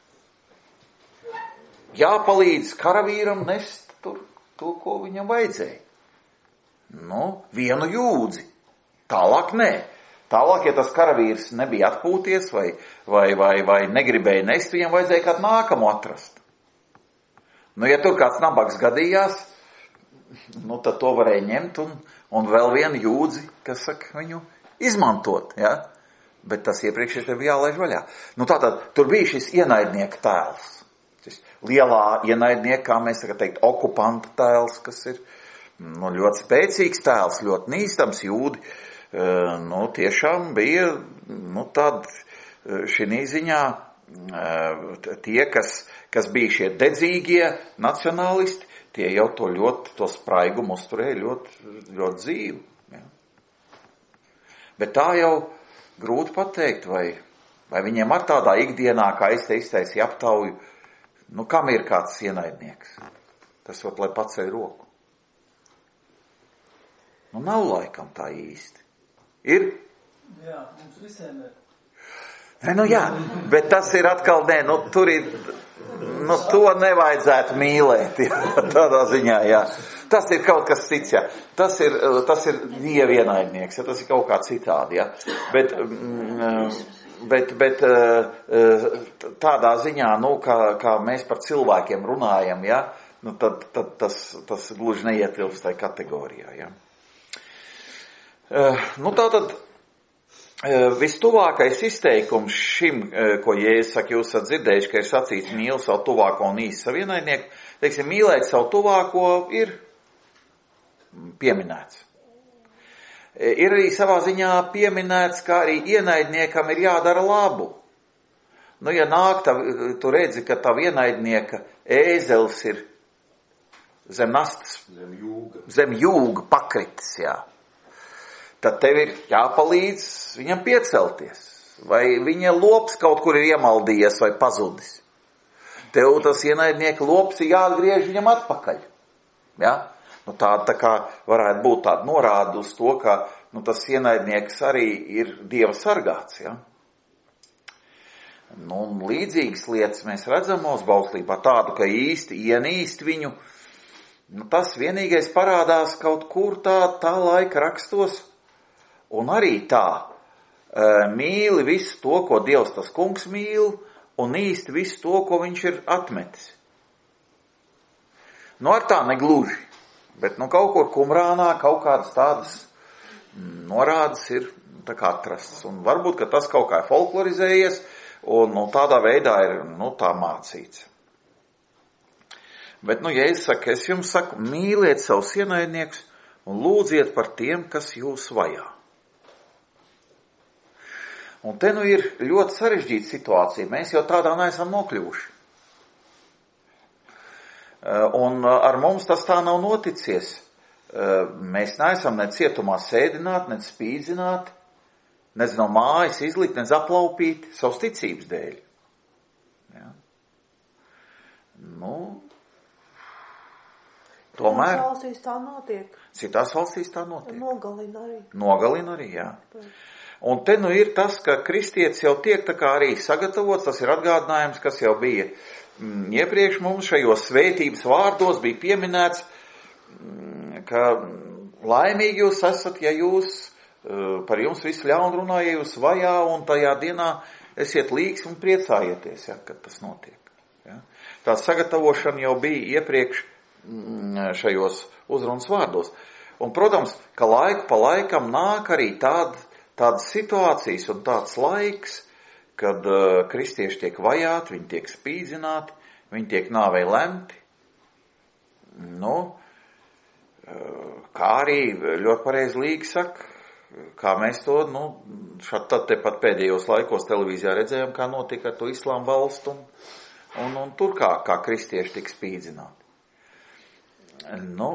jāpalīdz karavīram nest tur to, ko viņam vajadzēja. Nu, vienu jūdzi. Tālāk nē. Tālāk, ja tas karavīrs nebija atpūties vai, vai, vai, vai negribēja nest, viņam vajadzēja kādu nākamu atrast. Nu, ja tur kāds nabaks gadījās, nu, tad to varēja ņemt un, un vēl vienu jūdzi, kas saka, viņu izmantot, ja? Bet tas iepriekš ir tev jālaiž vaļā. Nu, tātad, tur bija šis ienaidnieka tēls. Šis lielā ienaidnieka, kā mēs tagad teikt, okupanta tēls, kas ir nu, ļoti spēcīgs tēls, ļoti nīstams jūdi. Nu, tiešām bija, nu, tad šī ziņā tie, kas, kas bija šie dedzīgie nacionālisti, tie jau to ļoti, to spraigumu uzturēja ļoti, ļoti dzīvu. Ja. Bet tā jau grūti pateikt, vai, vai viņiem ar tādā ikdienā, kā es te iztaisīju aptauju, nu, kam ir kāds ienaidnieks? Tas var, lai paceļ roku. Nu, nav laikam tā īsti. Ir? Jā, mums visiem ir. Ne, nu jā, bet tas ir atkal, nē, nu tur ir, nu to nevajadzētu mīlēt, jā, tādā ziņā, jā. Tas ir kaut kas cits, jā. Tas ir, tas ir dieva ienaidnieks, jā, tas ir kaut kā citādi, jā. Bet, bet, bet tādā ziņā, nu, kā, kā mēs par cilvēkiem runājam, jā, nu tad, tad tas, tas gluži neietilpst tai kategorijā, jā. Nu, tātad vistuvākais izteikums šim, ko Jēzus saka, jūs esat dzirdējuši, ka ir sacīts mīl savu tuvāko un īsti savu ienaidnieku, teiksim, mīlēt savu tuvāko ir pieminēts. Ir arī savā ziņā pieminēts, ka arī ienaidniekam ir jādara labu. Nu, ja nāk, tav, tu redzi, ka tav ienaidnieka ēzelis ir zem nastas, Zem jūga. Zem jūga pakritis, jā. Tad tev ir jāpalīdz viņam piecelties. Vai viņa lops kaut kur ir iemaldījies vai pazudis. Tev tas ienaidnieka lops ir jāatgriež viņam atpakaļ. Ja? Nu, tā, tā kā varētu būt tāda norāda uz to, ka nu, tas ienaidnieks arī ir Dieva sargāts. Ja? Nu, līdzīgas lietas mēs redzam mūsu bauslībā tādu, ka īsti ienīst viņu. Nu, tas vienīgais parādās kaut kur tā, tā laika rakstos. Un arī tā, mīli visu to, ko Dievs tas kungs mīl, un īsti visu to, ko viņš ir atmetis. Nu, ar tā negluži, bet nu kaut kur Kumrānā kaut kādas tādas norādes ir tā kā atrastas. Un varbūt, ka tas kaut kā ir folklorizējies, un nu, tādā veidā ir nu, tā mācīts. Bet, nu, ja es saku, es jums saku, mīliet savus ienaidniekus un lūdziet par tiem, kas jūs vajā. Un te nu ir ļoti sarežģīta situācija. Mēs jau tādā neesam nokļuvuši. Un ar mums tas tā nav noticies. Mēs neesam ne cietumā sēdināti, ne spīdzināti, ne no mājas izlikt, ne aplaupīti savas ticības dēļ. Ja? Nu, tomēr. Citās valstīs tā notiek. Citās valstīs tā notiek. Nogalina arī. Nogalina arī, jā. Un te nu ir tas, ka kristietis jau tiek tā kā arī sagatavots, tas ir atgādinājums, kas jau bija mm, iepriekš mums šajos svētības vārdos bija pieminēts, mm, ka laimīgi jūs esat, ja jūs uh, par jums visu ļaunu runā, ja jūs vajā un tajā dienā esiet līgs un priecājieties, ja, kad tas notiek. Ja. Tā sagatavošana jau bija iepriekš mm, šajos uzrunas vārdos. Un, protams, ka laiku pa laikam nāk arī tāda Tādas situācijas un tāds laiks, kad uh, kristieši tiek vajāti, viņi tiek spīdzināti, viņi tiek nāvei lemti. Nu, uh, kā arī ļoti pareizi Līga saka, kā mēs to, nu, šad tad tepat pēdējos laikos televīzijā redzējām, kā notika ar to islāma valstu un, un, un tur kā, kā kristieši tiek spīdzināti. Nu,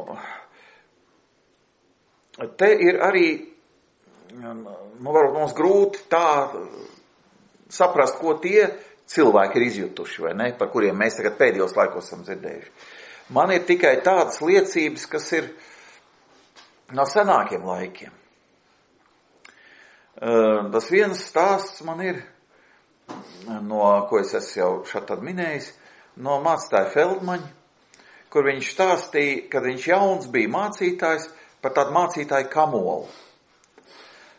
te ir arī nu, varbūt mums grūti tā saprast, ko tie cilvēki ir izjutuši, vai ne, par kuriem mēs tagad pēdējos laikos esam dzirdējuši. Man ir tikai tādas liecības, kas ir no senākiem laikiem. Tas viens stāsts man ir, no, ko es esmu jau šad tad minējis, no mācītāja Feldmaņa, kur viņš stāstīja, kad viņš jauns bija mācītājs, par tādu mācītāju Kamolu.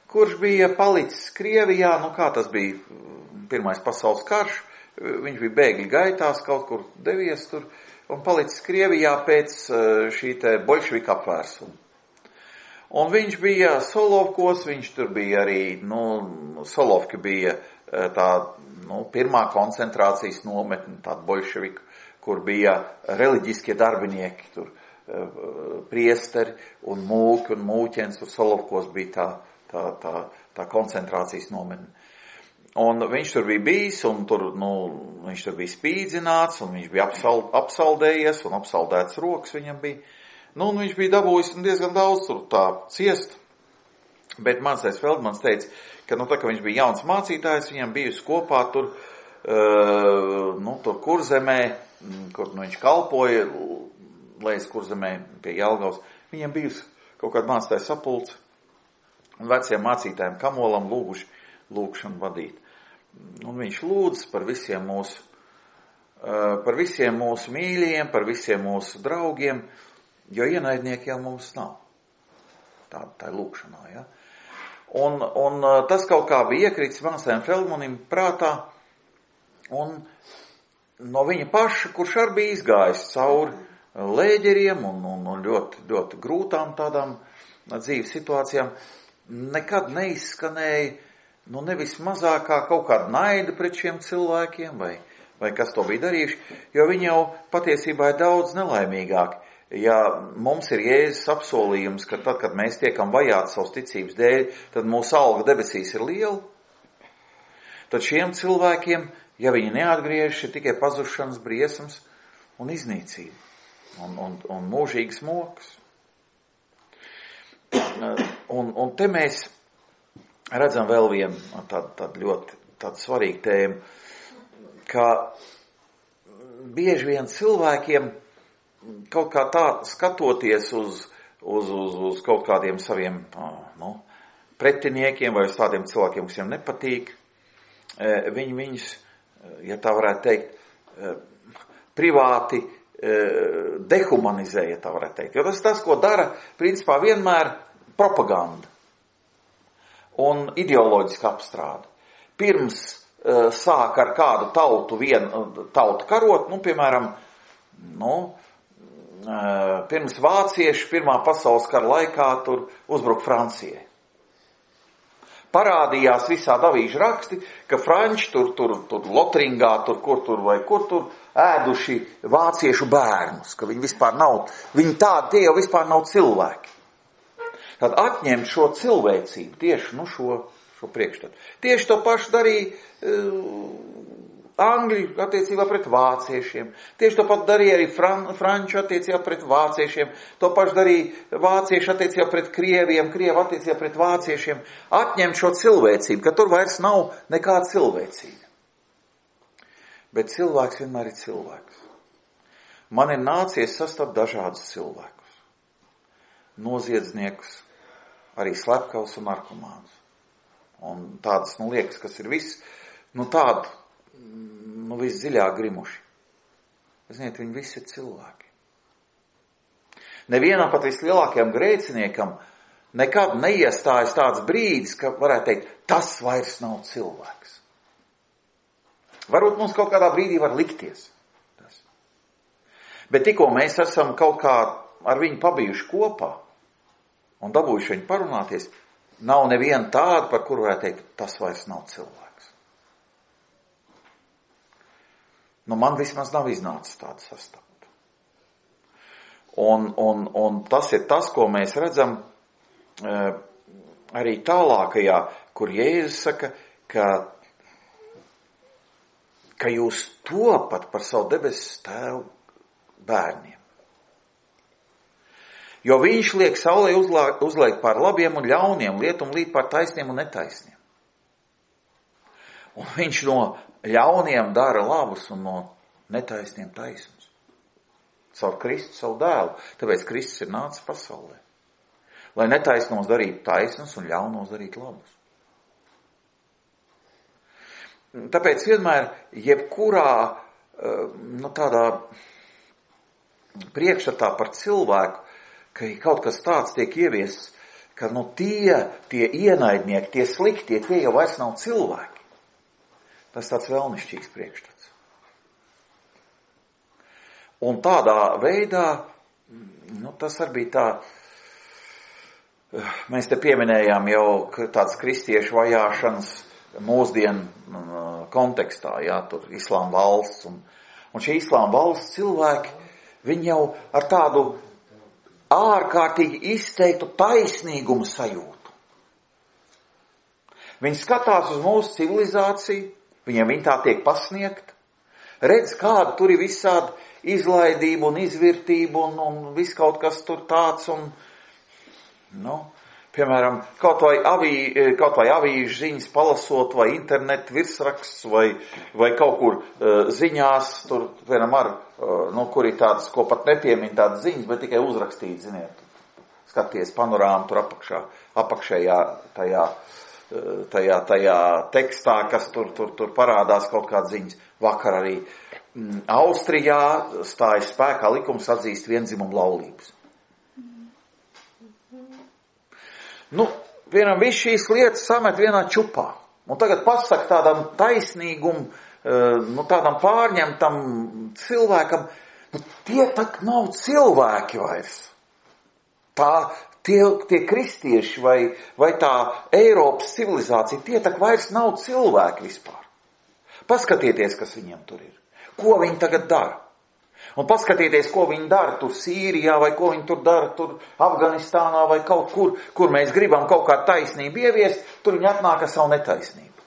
kurš bija palicis Krievijā, nu kā tas bija Pirmais pasaules karš, viņš bija bēgļu gaitās, kaut kur devies tur, un palicis Krievijā pēc šī te boļševika apvērsuma. Un viņš bija Solovkos, viņš tur bija arī, nu, Solovki bija tā, nu, pirmā koncentrācijas nometne, tāda boļševika, kur bija reliģiskie darbinieki, tur priesteri un mūki un mūķens, tur Solovkos bija tā, tā, tā, tā koncentrācijas nometne. Un viņš tur bija bijis, un tur, nu, viņš tur bija spīdzināts, un viņš bija apsal, apsaldējies, un apsaldēts rokas viņam bija. Nu, un viņš bija dabūjis diezgan daudz tur tā ciest. Bet mācais Feldmans teica, ka, nu, tā, ka viņš bija jauns mācītājs, viņam bijusi kopā tur, uh, nu, tur Kurzemē, kur, nu, viņš kalpoja, Lejas Kurzemē pie Jelgavas. Viņam bijusi kaut kāda mācītāja sapulce, un veciem mācītājiem Kamolam lūguši lūgšanu vadīt. Un viņš lūdz par visiem mūsu, par visiem mūsu mīļiem, par visiem mūsu draugiem, jo ienaidnieki jau mums nav. Tā, tā ir lūgšanā, ja. Un, un tas kaut kā bija iekrits māsājiem Feldmanim prātā, un no viņa paša, kurš arī bija izgājis cauri lēģeriem un, un, un ļoti, ļoti grūtām tādām dzīves situācijām, nekad neizskanēja, nu nevis mazākā kaut kāda naida pret šiem cilvēkiem, vai, vai kas to bija darījuši, jo viņi jau patiesībā ir daudz nelaimīgāki. Ja mums ir Jēzus apsolījums, ka tad, kad mēs tiekam vajāti savas ticības dēļ, tad mūsu alga debesīs ir liela, tad šiem cilvēkiem, ja viņi neatgriežas, ir tikai pazušanas briesmas un iznīcība un, un, un mūžīgas mokas. Un, un te mēs redzam vēl vienu tādu, tādu ļoti tādu svarīgu tēmu, ka bieži vien cilvēkiem kaut kā tā skatoties uz, uz, uz, uz kaut kādiem saviem nu, pretiniekiem vai uz tādiem cilvēkiem, kas viņiem nepatīk, viņi viņus, ja tā varētu teikt, privāti dehumanizē, ja tā varētu teikt. Jo tas ir tas, ko dara, principā, vienmēr propaganda un ideoloģiska apstrāde. Pirms uh, sāk ar kādu tautu vienu tautu karot, nu, piemēram, nu, uh, pirms vācieši Pirmā pasaules kara laikā tur uzbruk Francijai. Parādījās visādi avīžu raksti, ka franči tur, tur, tur Lotringā, tur, kur tur vai kur tur ēduši vāciešu bērnus, ka viņi vispār nav, viņi tādi, tie jau vispār nav cilvēki. Tad atņemt šo cilvēcību, tieši nu, šo, šo priekšstatu. Tieši to pašu darīja uh, Angļi attiecībā pret vāciešiem. Tieši to pat darīja arī Fran, Franču attiecībā pret vāciešiem. To pašu darīja vācieši attiecībā pret krieviem, krievi attiecībā pret vāciešiem. Atņemt šo cilvēcību, ka tur vairs nav nekāda cilvēcība. Bet cilvēks vienmēr ir cilvēks. Man ir nācies sastapt dažādus cilvēkus. Noziedzniekus, arī slepkavus un narkomānus. Un tādas, nu, liekas, kas ir viss, nu, tādu, nu, visdziļāk grimuši. Ziniet, viņi visi ir cilvēki. Nevienam pat vislielākajam grēciniekam nekad neiestājas tāds brīdis, ka varētu teikt, tas vairs nav cilvēks. Varbūt mums kaut kādā brīdī var likties. Tas. Bet tikko mēs esam kaut kā ar viņu pabijuši kopā, un dabūjuši viņu parunāties, nav neviena tāda, par kuru varētu teikt, tas vairs nav cilvēks. Nu, man vismaz nav iznācis tādu sastapt. Un, un, un tas ir tas, ko mēs redzam e, arī tālākajā, kur Jēzus saka, ka, ka jūs topat par savu debesu tēvu bērniem. Jo viņš liek saulē uzliekt pār labiem un ļauniem, lietum līdz pār taisniem un netaisniem. Un viņš no ļauniem dara labus un no netaisniem taisnus. Caur Kristu savu dēlu. Tāpēc Kristus ir nācis pasaulē. Lai netaisnos darītu taisnus un ļaunos darītu labus. Tāpēc vienmēr jebkurā nu, tādā priekšstatā par cilvēku, ka kaut kas tāds tiek ieviests, ka nu tie, tie ienaidnieki, tie sliktie, tie jau vairs nav cilvēki. Tas tāds vēlnišķīgs priekšstats. Un tādā veidā, nu tas arī bija tā, mēs te pieminējām jau tāds kristiešu vajāšanas mūsdienu kontekstā, jā, tur islāma valsts, un, un šī islāma valsts cilvēki, viņi jau ar tādu ārkārtīgi izteiktu taisnīgumu sajūtu. Viņi skatās uz mūsu civilizāciju, viņiem viņi tā tiek pasniegta, redz, kāda tur ir visādi izlaidība un izvirtība un, un viss kaut kas tur tāds un, nu, piemēram, kaut vai, avī, kaut vai avīžu ziņas palasot, vai internetu virsraksts, vai, vai kaut kur uh, ziņās, tur, vienam ar, uh, nu, kur ir tāds, ko pat nepiemin tādas ziņas, bet tikai uzrakstīt, ziniet, skaties panorāmu tur apakšā, apakšējā tajā, uh, tajā, tajā tekstā, kas tur, tur, tur parādās kaut kādas ziņas. Vakar arī mm, Austrijā stājas spēkā likums atzīst viendzimumu laulības. Nu, vienam viss šīs lietas samet vienā čupā. Un tagad pasaka tādam taisnīgum, nu, tādam pārņemtam cilvēkam, nu, tie tak nav cilvēki vairs. Tā, tie, tie kristieši vai, vai tā Eiropas civilizācija, tie tak vairs nav cilvēki vispār. Paskatieties, kas viņiem tur ir. Ko viņi tagad dara? Un paskatieties, ko viņi dara tur Sīrijā, vai ko viņi tur dara tur Afganistānā, vai kaut kur, kur mēs gribam kaut kā taisnību ieviest, tur viņi atnāk ar savu netaisnību.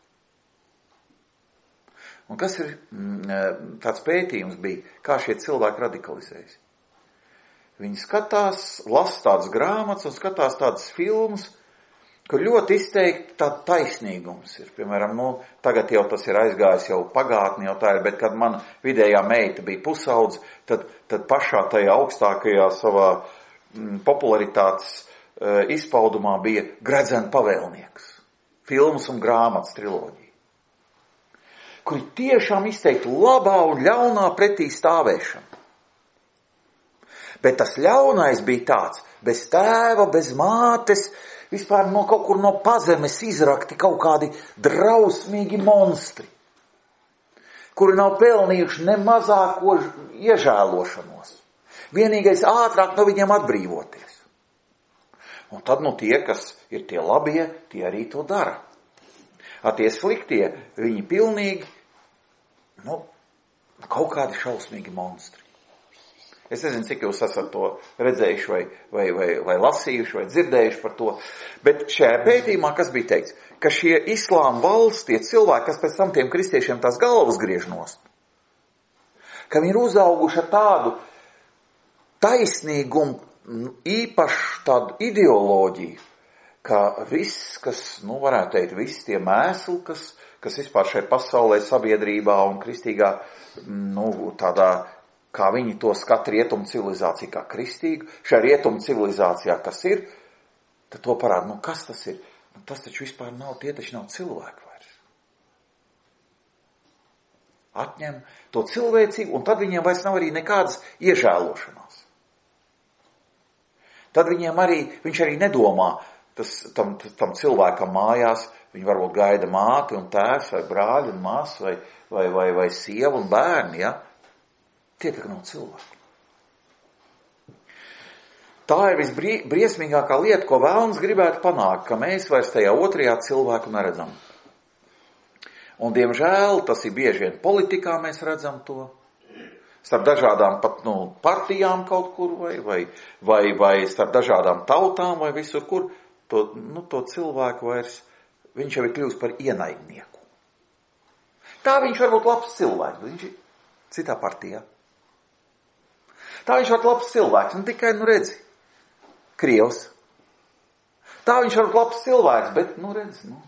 Un kas ir tāds pētījums bija, kā šie cilvēki radikalizējas? Viņi skatās, lasa tādas grāmatas un skatās tādas filmas, kur ļoti izteikti tāda taisnīgums ir. Piemēram, nu, tagad jau tas ir aizgājis jau pagātni, jau tā ir, bet kad man vidējā meita bija pusaudze, tad, tad pašā tajā augstākajā savā mm, popularitātes uh, izpaudumā bija Gredzena pavēlnieks. Filmas un grāmatas triloģija. Kuri tiešām izteikti labā un ļaunā pretī stāvēšana. Bet tas ļaunais bija tāds, bez tēva, bez mātes, vispār no kaut kur no pazemes izrakti kaut kādi drausmīgi monstri, kuri nav pelnījuši ne mazāko iežēlošanos. Vienīgais ātrāk no viņiem atbrīvoties. Un tad nu tie, kas ir tie labie, tie arī to dara. A tie sliktie, viņi pilnīgi, nu, kaut kādi šausmīgi monstri. Es nezinu, cik jūs esat to redzējuši vai, vai, vai, vai lasījuši vai dzirdējuši par to, bet šajā pētījumā, kas bija teikts, ka šie islāma valsts, tie cilvēki, kas pēc tam tiem kristiešiem tās galvas griež nost, ka viņi ir uzauguši ar tādu taisnīgumu, īpašu tādu ideoloģiju, ka viss, kas, nu varētu teikt, visi tie mēsli, kas, kas vispār šai pasaulē, sabiedrībā un kristīgā, nu, tādā, kā viņi to skata rietumu civilizāciju kā kristīgu, šajā rietumu civilizācijā kas ir, tad to parāda, nu kas tas ir? Nu, tas taču vispār nav, tie taču nav cilvēki vairs. Atņem to cilvēcību, un tad viņiem vairs nav arī nekādas iežēlošanās. Tad viņiem arī, viņš arī nedomā, tas, tam, tam cilvēkam mājās, viņi varbūt gaida māti un tēvs, vai brāļi un māsu, vai, vai, vai, vai sievu un bērni, ja? Tie tak nav cilvēki. Tā ir visbriesmīgākā lieta, ko vēlams gribētu panākt, ka mēs vairs tajā otrajā cilvēku neredzam. Un, diemžēl, tas ir bieži vien politikā mēs redzam to. Starp dažādām pat, nu, partijām kaut kur, vai, vai, vai, vai starp dažādām tautām, vai visur kur, to, nu, to cilvēku vairs, viņš jau ir kļūst par ienaidnieku. Tā viņš var būt labs cilvēks, viņš ir citā partijā. Tā viņš var labs cilvēks, un tikai, nu redzi, krievs. Tā viņš var labs cilvēks, bet, nu redzi, nu,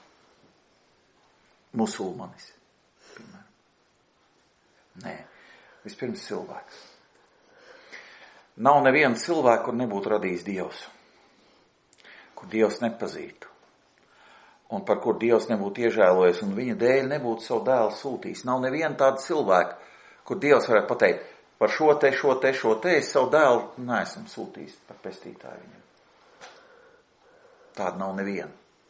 musulmanis. Piemēram. Nē, vispirms cilvēks. Nav neviena cilvēka, kur nebūtu radījis Dievs, kur Dievs nepazītu, un par kur Dievs nebūtu iežēlojies, un viņa dēļ nebūtu savu dēlu sūtījis. Nav neviena tāda cilvēka, kur Dievs varētu pateikt, par šo te, šo te, šo te, es savu dēlu neesmu sūtījis par pestītāju viņam. Tāda nav neviena.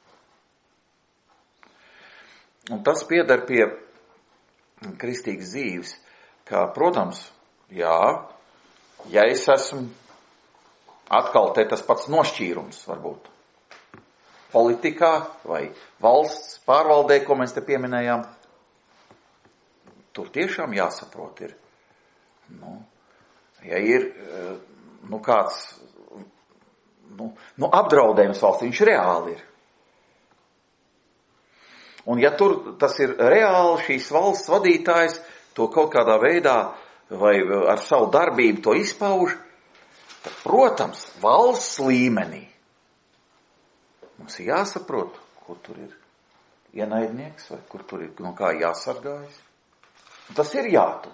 Un tas pieder pie kristīgas dzīves, ka, protams, jā, ja es esmu atkal te tas pats nošķīrums, varbūt, politikā vai valsts pārvaldē, ko mēs te pieminējām, tur tiešām jāsaprot ir, nu, ja ir, nu, kāds, nu, nu apdraudējums valsts, viņš reāli ir. Un ja tur tas ir reāli, šīs valsts vadītājs to kaut kādā veidā vai ar savu darbību to izpauž, tad, protams, valsts līmenī mums ir jāsaprot, kur tur ir ienaidnieks vai kur tur ir no kā jāsargājas. Tas ir jātur.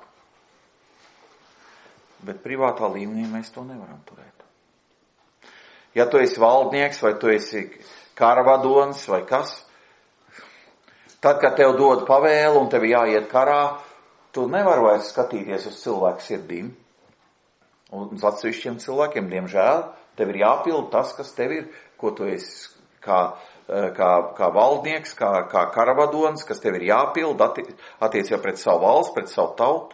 Bet privātā līmenī mēs to nevaram turēt. Ja tu esi valdnieks vai tu esi karavadonis vai kas, tad, kad tev dod pavēlu un tev jāiet karā, tu nevari vairs skatīties uz cilvēku sirdīm. Un uz atsevišķiem cilvēkiem, diemžēl, tev ir jāpild tas, kas tev ir, ko tu esi kā, kā, kā valdnieks, kā, kā karavadonis, kas tev ir jāpild atti, attiecībā pret savu valsts, pret savu tautu.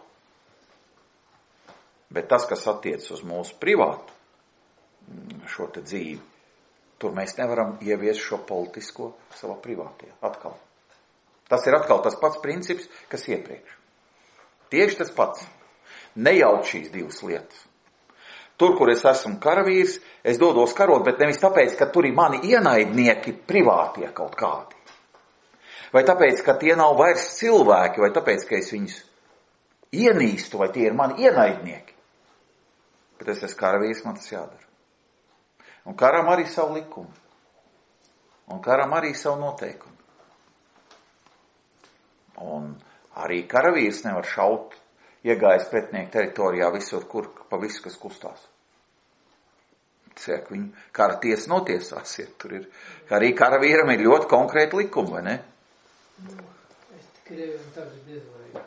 Bet tas, kas attiec uz mūsu privātu šo te dzīvi, tur mēs nevaram ieviest šo politisko savā privātajā. Atkal. Tas ir atkal tas pats princips, kas iepriekš. Tieši tas pats. Nejauc šīs divas lietas. Tur, kur es esmu karavīrs, es dodos karot, bet nevis tāpēc, ka tur ir mani ienaidnieki privātie kaut kādi. Vai tāpēc, ka tie nav vairs cilvēki, vai tāpēc, ka es viņus ienīstu, vai tie ir mani ienaidnieki. Bet es esmu karavīrs, man tas jādara. Un karam arī savu likumu. Un karam arī savu noteikumu. Un arī karavīrs nevar šaut, iegājis pretinieku teritorijā visur, kur, pa visu, kas kustās. Ciek, viņu kara tiesa notiesās, ja tur ir. Arī karavīram ir ļoti konkrēti likumi, vai ne? Es tikai nevienu tādu diezvēju.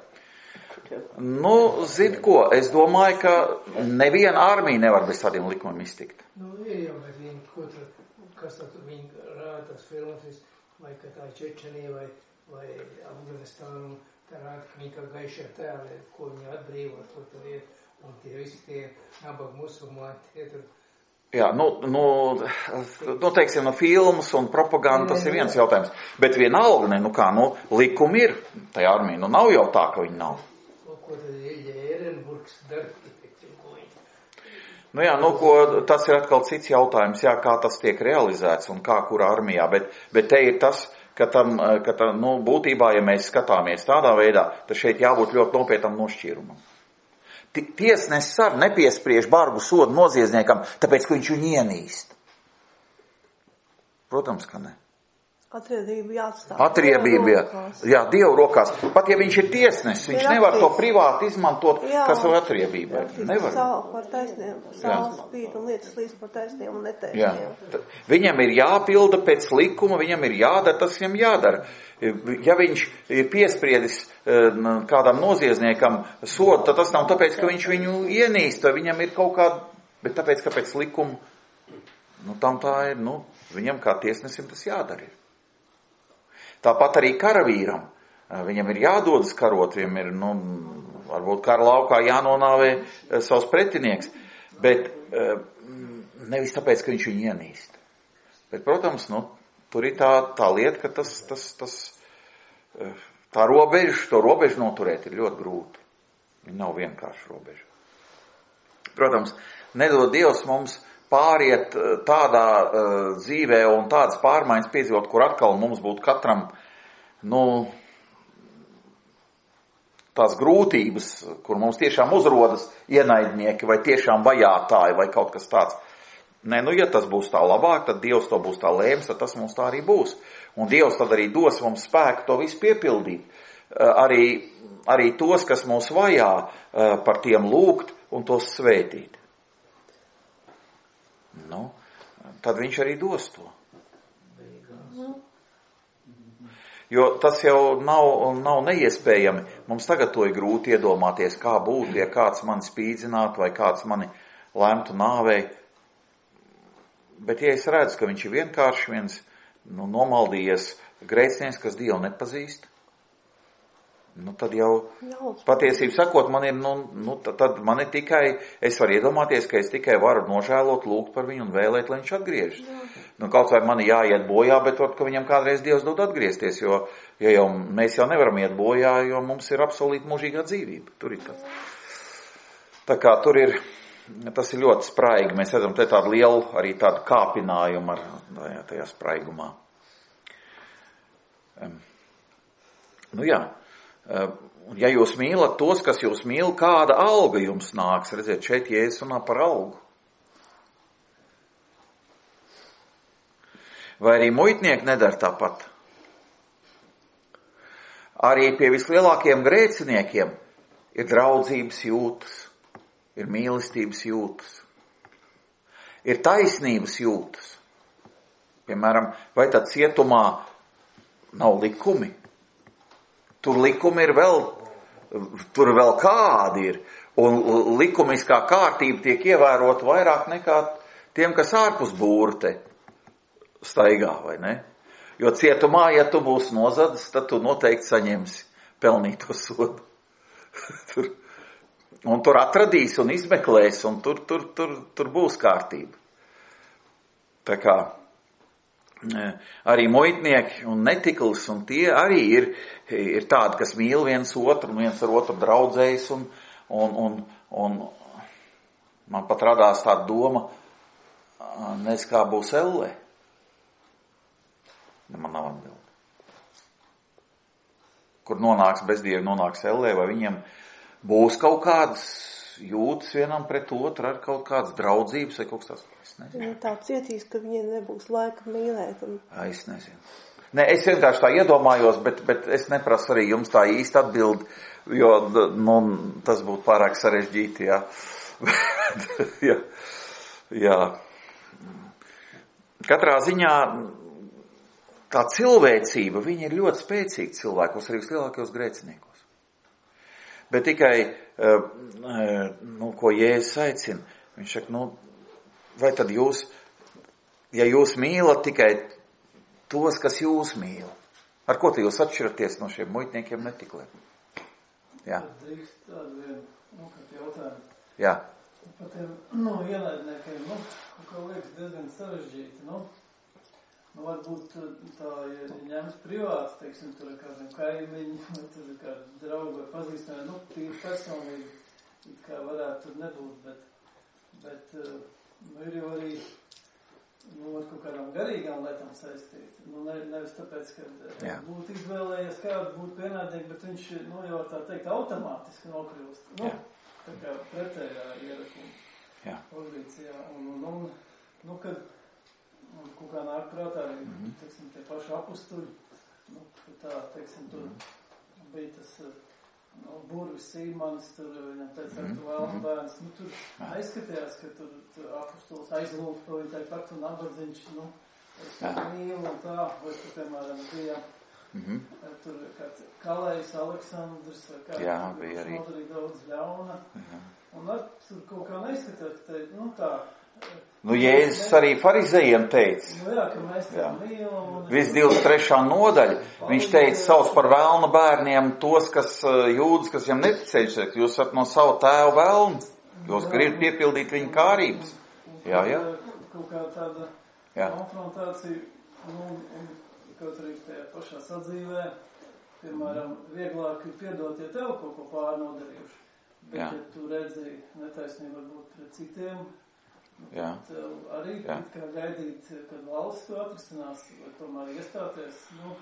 Nu, zini ko, es domāju, ka neviena armija nevar bez tādiem likumiem iztikt. Nu, ir jau, bet viņi, ko tur, kas tad viņi rāda tās filmas, vai ka tā Čečenija, vai, vai Afganistānu, tā rāda, ka viņi kā gaišie tēli, ko viņi atbrīvo, to tur iet, un tie visi tie nabaga musulmāni, tie tur. Jā, nu, nu, nu, teiksim, no filmas un propaganda, tas ir viens jautājums. Bet vienalga, ne, nu kā, nu, likumi ir tajā armija, nu nav jau tā, ka viņi nav. Ko tad Ilja Ērenburgs dara? Nu jā, nu, ko, tas ir atkal cits jautājums, jā, kā tas tiek realizēts un kā kurā armijā, bet, bet te ir tas, ka tam, ka tam, nu, būtībā, ja mēs skatāmies tādā veidā, tad šeit jābūt ļoti nopietnam nošķīrumam. Tiesnesis arī nepiespriež bargu sodu noziedzniekam, tāpēc, ka viņš viņu ienīst. Protams, ka ne. Atriebība jāatstāv. Atriebība, jā, jā, Dievu rokās. Pat ja viņš ir tiesnesis, viņš ir nevar aktīvs. to privāti izmantot, Jā. kā savu atriebību. Nevar. Sāla par taisniem, sāls spīd un lietas līdz par taisniem un Jā. netaisniem. Viņam ir jāpilda pēc likuma, viņam ir jādara, tas viņam jādara. Ja viņš ir piespriedis kādam noziedzniekam sodu, tad tas nav tāpēc, ka viņš viņu ienīst, vai viņam ir kaut kāda, bet tāpēc, ka pēc likuma, nu tam tā ir, nu, viņam kā tiesnesim tas jādara. Tāpat arī karavīram. Viņam ir jādodas karot, viņam ir, nu, varbūt kara laukā jānonāvē savs pretinieks, bet nevis tāpēc, ka viņš viņu ienīst. Bet, protams, nu, tur ir tā, tā lieta, ka tas, tas, tas, tā robeža, to robežu noturēt ir ļoti grūti. Viņa nav vienkārši robeža. Protams, nedod Dievs mums pāriet tādā uh, dzīvē un tādas pārmaiņas piedzīvot, kur atkal mums būtu katram, nu, tās grūtības, kur mums tiešām uzrodas ienaidnieki vai tiešām vajātāji vai kaut kas tāds. Nē, nu, ja tas būs tā labāk, tad Dievs to būs tā lēms, tad tas mums tā arī būs. Un Dievs tad arī dos mums spēku to visu piepildīt. Uh, arī, arī tos, kas mūs vajā, uh, par tiem lūgt un tos svētīt. Nu, tad viņš arī dos to. Jo tas jau nav, nav neiespējami. Mums tagad to ir grūti iedomāties, kā būtu, ja kāds mani spīdzinātu vai kāds mani lemtu nāvei. bet ja es redzu, ka viņš ir vienkārši viens nu, nomaldījies grēcinieks, kas Dievu nepazīst, nu tad jau patiesību sakot, man ir, nu, nu tad man ir tikai, es varu iedomāties, ka es tikai varu nožēlot, lūgt par viņu un vēlēt, lai viņš atgriežas. Jā. Nu, kaut vai man jāiet bojā, bet var, ka viņam kādreiz Dievs dod atgriezties, jo, jo jau, mēs jau nevaram iet bojā, jo mums ir absolūti mūžīgā dzīvība. Tur ir tas. Tā kā tur ir, tas ir ļoti spraigi. Mēs redzam, te tādu lielu arī tādu kāpinājumu ar tajā, tajā spraigumā. Um, nu jā, um, ja jūs mīlat tos, kas jūs mīl, kāda alga jums nāks? Redziet, šeit Jēzus runā par algu. Vai arī muitnieki nedara tāpat? Arī pie vislielākiem grēciniekiem ir draudzības jūtas, ir mīlestības jūtas, ir taisnības jūtas. Piemēram, vai tad cietumā nav likumi? Tur likumi ir vēl, tur vēl kādi ir, un likumiskā kārtība tiek ievērota vairāk nekā tiem, kas ārpus būrte staigā, vai ne? Jo cietumā, ja tu būsi nozadis, tad tu noteikti saņemsi pelnīto sodu. tur, un tur atradīs un izmeklēs, un tur, tur, tur, tur būs kārtība. Tā kā arī muitnieki un netiklis, un tie arī ir, ir tādi, kas mīl viens otru, un viens ar otru draudzējas, un, un, un, un man pat radās tāda doma, nez kā būs ellē. Man nav atbildi. Kur nonāks bezdievi, nonāks ellē, vai viņiem būs kaut kādas jūtas vienam pret otru, ar kaut kādas draudzības vai kaut kas tāds. Viņi tā cietīs, ka viņiem nebūs laika mīlēt. Un... Es nezinu. Ne, es vienkārši tā iedomājos, bet, bet es neprasu arī jums tā īsti atbildi, jo nu, tas būtu pārāk sarežģīti, jā. jā. jā. Katrā ziņā tā cilvēcība, viņa ir ļoti spēcīga cilvēkos, arī vislielākajos grēciniekos. Bet tikai, nu, ko Jēzus aicina, viņš saka, nu, vai tad jūs, ja jūs mīlat tikai tos, kas jūs mīl, ar ko te jūs atšķiraties no šiem muitniekiem netikliem? Jā. Drīkst tādu vienu, nu, kad jautājumu. Jā. Par tiem, nu, ienaidniekiem, nu, kā liekas diezgan sarežģīti, nu, Nu, varbūt tā, ja ņems privāti, teiksim, tur ar kādiem kaimiņi, tur ar kādu draugu vai pazīstamiem, nu, tīri personīgi, it kā varētu tur nebūt, bet, bet, nu, ir jau arī, nu, ar kaut kādām garīgām lietām saistīt. Nu, ne, nevis tāpēc, ka Jā. būtu izvēlējies kādu būt pienādīgi, bet viņš, nu, jau tā teikt, automātiski nokļūst. Nu, Jā. tā kā pretējā ierakuma pozīcijā. Un, un, un, nu, kad un kaut kā nāk prātā arī, mm-hmm. teiksim, tie paši apustuļi, nu, tā, teiksim, tur mm-hmm. bija tas, nu, burvis Sīmanis, tur viņam teica, mm-hmm. tu vēlams bērns, nu, tur aizskatījās, ka tur, tur apustulis aizlūk to viņu teikt, un nabadziņš, nu, es mīlu un tā, vai tur, piemēram, bija, mm-hmm. tur kāds Kalējs, Aleksandrs, vai kā, Jā, bija arī. Nodarīja daudz ļauna, mm-hmm. un ar, tur kaut kā neizskatījās, ka te, nu, tā, Nu, Jēzus arī farizējiem teica, nu jā, ka mēs tā mīlam. Viss divdesmit trešā nodaļa, viņš teica sauc par velna bērniem tos, kas jūdas, kas viņam neticējuši, jūs esat no savu tēvu velnu, jūs gribat piepildīt viņa kārības. Jā, jā. Kaut kā tāda jā. konfrontācija, nu, un kaut arī tajā pašā sadzīvē, piemēram, vieglāk ir piedot, ja tev kaut ko pārnodarījuši, bet jā. ja tu redzi netaisnību varbūt pret citiem, Jā. Tad arī Jā. kā gaidīt, kad valsts to atrisinās, vai tomēr iestāties, nu,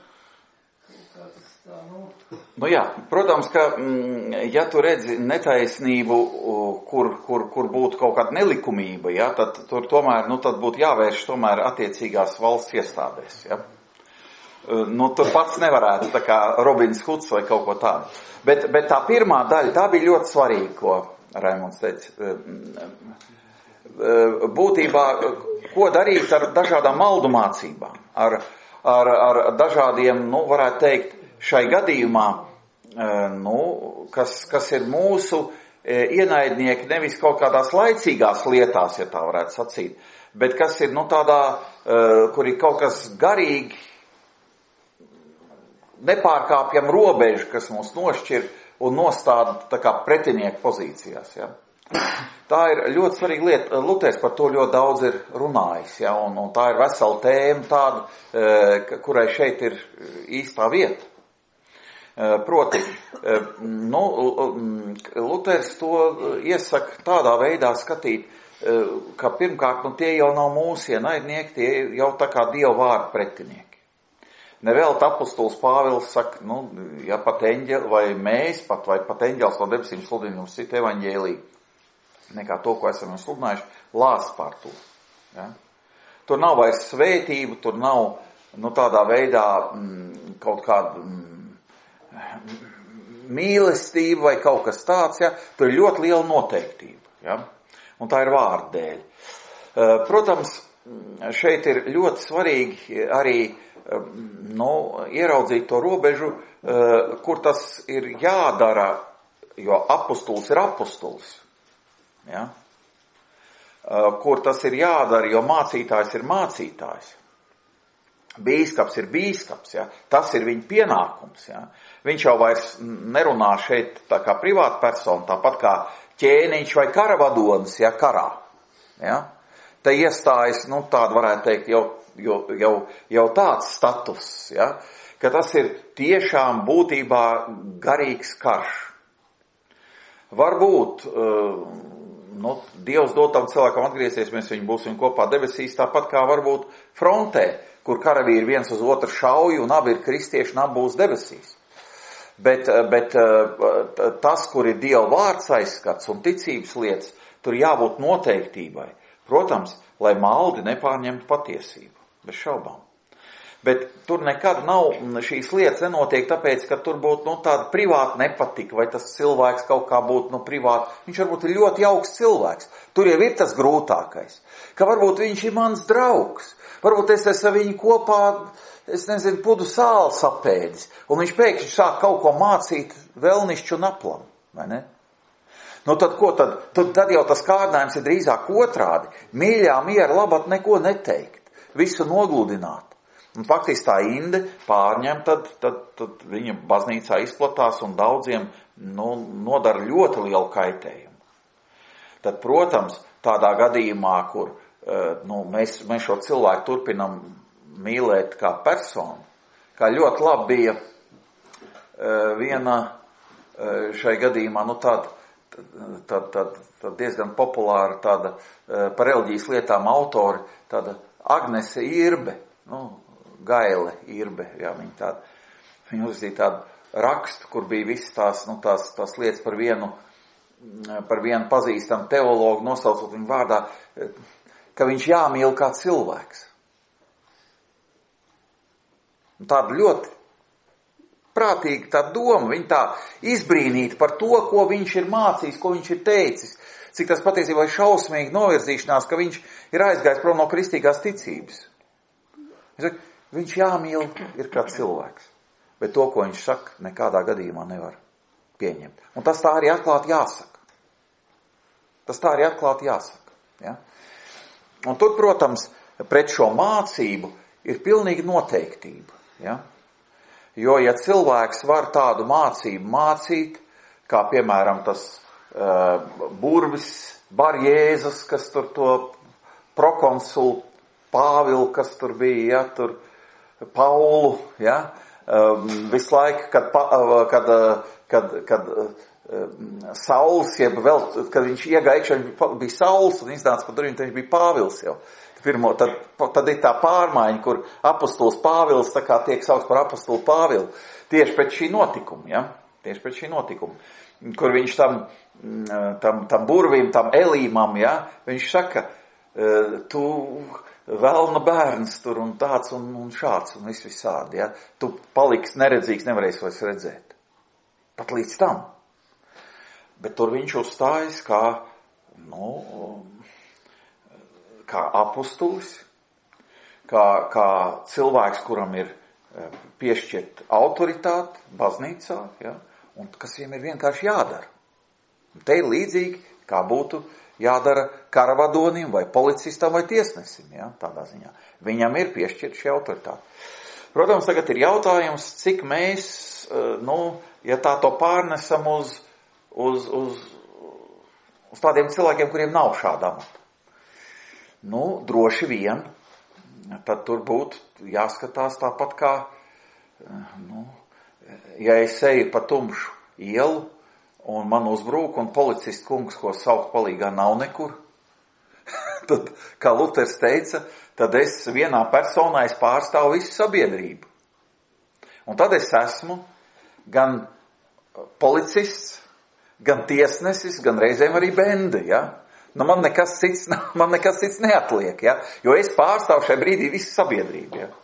kā tas tā, nu. Nu jā, protams, ka, ja tu redzi netaisnību, kur, kur, kur būtu kaut kāda nelikumība, ja, tad tur tomēr, nu, tad būtu jāvērš tomēr attiecīgās valsts iestādēs, ja. Nu, tur pats nevarētu, tā kā Robins Huds vai kaut ko tādu. Bet, bet tā pirmā daļa, tā bija ļoti svarīga, ko Raimonds teica. Būtībā, ko darīt ar dažādām maldu mācībām, ar, ar, ar dažādiem, nu, varētu teikt, šai gadījumā, nu, kas, kas ir mūsu ienaidnieki nevis kaut kādās laicīgās lietās, ja tā varētu sacīt, bet kas ir, nu, tādā, kur ir kaut kas garīgi, nepārkāpjam robežu, kas mūs nošķir un nostāda tā kā pretinieku pozīcijās, ja. Tā ir ļoti svarīga lieta. Luters par to ļoti daudz ir runājis, ja, un, un tā ir vesela tēma tāda, kurai šeit ir īstā vieta. Proti, nu, Luters to iesaka tādā veidā skatīt, ka pirmkārt, nu, tie jau nav mūsu ienaidnieki, tie jau tā kā Dieva vārda pretinieki. Nevēl apostols Pāvils saka, nu, ja pat eņģeli vai mēs, pat vai pat eņģels no debesīm sludina mums citu evaņģēliju, nekā to, ko esam sludinājuši, lās pār to. Ja? Tur nav vairs svētību, tur nav, nu, tādā veidā mm, kaut kāda mm, mīlestība vai kaut kas tāds, ja? Tur ir ļoti liela noteiktība, ja? Un tā ir vārda dēļ. Protams, šeit ir ļoti svarīgi arī, nu, ieraudzīt to robežu, kur tas ir jādara, jo apostols ir apostols. Ja? Kur tas ir jādara, jo mācītājs ir mācītājs. Bīskaps ir bīskaps, ja? Tas ir viņa pienākums. Ja? Viņš jau vairs nerunā šeit tā kā privāta persona, tāpat kā ķēniņš vai karavadonis, ja, karā. Ja? Te iestājas, nu, tāda varētu teikt, jau, jau, jau, jau tāds status, ja? Ka tas ir tiešām būtībā garīgs karš. Varbūt, nu, Dievs dod tam cilvēkam atgriezties, mēs viņu būsim kopā debesīs, tāpat kā varbūt frontē, kur karavīri viens uz otru šauj un abi ir kristieši un abi būs debesīs. Bet, bet tas, kur ir Dieva vārds aizskats un ticības lietas, tur jābūt noteiktībai. Protams, lai maldi nepārņemtu patiesību, bez šaubām. Bet tur nekad nav, šīs lietas nenotiek tāpēc, ka tur būtu, nu, tāda privāta nepatika, vai tas cilvēks kaut kā būtu, nu, privāti. Viņš varbūt ir ļoti jauks cilvēks. Tur jau ir tas grūtākais. Ka varbūt viņš ir mans draugs. Varbūt es esmu viņu kopā, es nezinu, pudu sāli sapēdis. Un viņš pēkšņi sāk kaut ko mācīt velnišķu un aplam, vai ne? Nu tad ko tad? Tad, tad jau tas kārdinājums ir drīzāk otrādi. Mīļā miera labāk neko neteikt. Visu nogludināt. Un faktiski tā inde pārņem, tad, tad, tad viņa baznīcā izplatās un daudziem, nu, nodara ļoti lielu kaitējumu. Tad, protams, tādā gadījumā, kur nu, mēs, mēs šo cilvēku turpinam mīlēt kā personu, kā ļoti labi bija viena šai gadījumā, nu, tāda, tad, tad, tad diezgan populāra tāda par reliģijas lietām autori, tāda Agnese Irbe, nu, Gaile Irbe, jā, viņa tāda, viņa uzzīja tādu rakstu, kur bija visas tās, nu, tās, tās lietas par vienu, par vienu pazīstamu teologu, nosaucot viņu vārdā, ka viņš jāmīl kā cilvēks. Un tāda ļoti prātīga tā doma, viņa tā izbrīnīta par to, ko viņš ir mācījis, ko viņš ir teicis, cik tas patiesībā ir šausmīgi novirzīšanās, ka viņš ir aizgājis prom no kristīgās ticības. Viņš jāmīl ir kā cilvēks, bet to, ko viņš saka, nekādā gadījumā nevar pieņemt. Un tas tā arī atklāti jāsaka. Tas tā arī atklāti jāsaka. Ja? Un tur, protams, pret šo mācību ir pilnīga noteiktība. Ja? Jo, ja cilvēks var tādu mācību mācīt, kā piemēram tas uh, burvis Barjēzus, kas tur to prokonsulu Pāvilu, kas tur bija, ja, tur Paulu, ja, um, visu laiku, kad, kad, kad, kad um, Sauls, jeb vēl, kad viņš iegāja iekšā, viņš bija Sauls, un iznāca, ka tur viņš bija Pāvils jau. Pirmo, tad, tad ir tā pārmaiņa, kur apostols Pāvils tā kā tiek saukts par apostolu Pāvilu. Tieši pēc šī notikuma, ja, tieši pēc šī notikuma, kur viņš tam, tam, tam burvim, tam Elīmam, ja, viņš saka, tu velna bērns tur un tāds un, un šāds un viss visādi, ja. Tu paliksi neredzīgs, nevarēsi vairs redzēt. Pat līdz tam. Bet tur viņš uzstājas kā, nu, kā apostolis, kā, kā cilvēks, kuram ir piešķirt autoritāti baznīcā, ja, un kas viņam ir vienkārši jādara. Un te ir līdzīgi, kā būtu, jādara karavadonim vai policistam vai tiesnesim, ja, tādā ziņā. Viņam ir piešķirta šī autoritāte. Protams, tagad ir jautājums, cik mēs, nu, ja tā to pārnesam uz, uz, uz, uz tādiem cilvēkiem, kuriem nav šāda amata. Nu, droši vien, tad tur būtu jāskatās tāpat kā, nu, ja es eju pa tumšu ielu, un man uzbrūk, un policists kungs, ko saukt palīgā, nav nekur, tad, kā Luters teica, tad es vienā personā es pārstāvu visu sabiedrību. Un tad es esmu gan policists, gan tiesnesis, gan reizēm arī bende, ja? Nu, man nekas cits, man nekas cits neatliek, ja? Jo es pārstāvu šai brīdī visu sabiedrību, ja?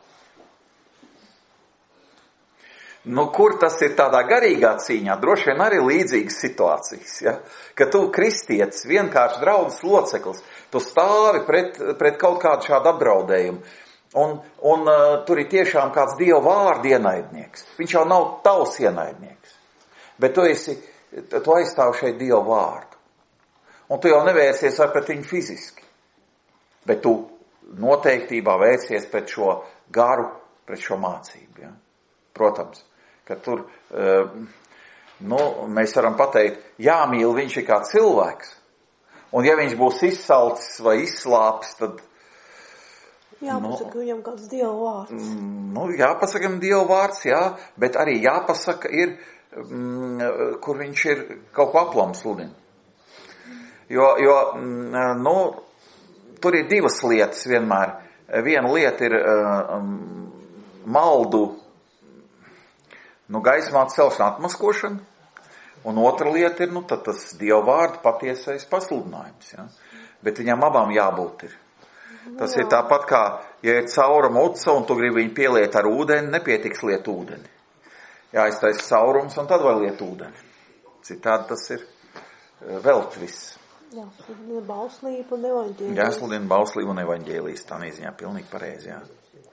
Nu, kur tas ir tādā garīgā cīņā? Droši vien arī līdzīgas situācijas, ja? Ka tu kristietis, vienkārši draudzes loceklis, tu stāvi pret, pret kaut kādu šādu apdraudējumu. Un, un uh, tur ir tiešām kāds Dieva vārda ienaidnieks. Viņš jau nav tavs ienaidnieks. Bet tu esi, tu aizstāvi šeit Dieva vārdu. Un tu jau nevērsies ar pret viņu fiziski. Bet tu noteiktībā vērsies pret šo garu, pret šo mācību, ja? Protams. Ka tur, nu, mēs varam pateikt, jāmīl viņš ir kā cilvēks. Un ja viņš būs izsalcis vai izslāpis, tad... Jāpasaka nu, viņam kāds Dieva vārds. Nu, jāpasaka viņam Dieva vārds, jā, bet arī jāpasaka ir, mm, kur viņš ir kaut ko aplam sludina. Jo, jo, nu, tur ir divas lietas vienmēr. Viena lieta ir um, maldu, nu, gaismā celšana, atmaskošana, un otra lieta ir, nu, tad tas Dieva vārda patiesais pasludinājums, ja? Bet viņam abām jābūt ir. Tas Jā. Ir tāpat kā, ja ir caura muca, un tu gribi viņu pieliet ar ūdeni, nepietiks liet ūdeni. Jāiztais caurums, un tad var liet ūdeni. Citādi tas ir velt viss. Jā, sludina bauslību un evaņģēlijas. Jā, sludina bauslību un evaņģēlijas, tā neziņā pilnīgi pareizi, jā.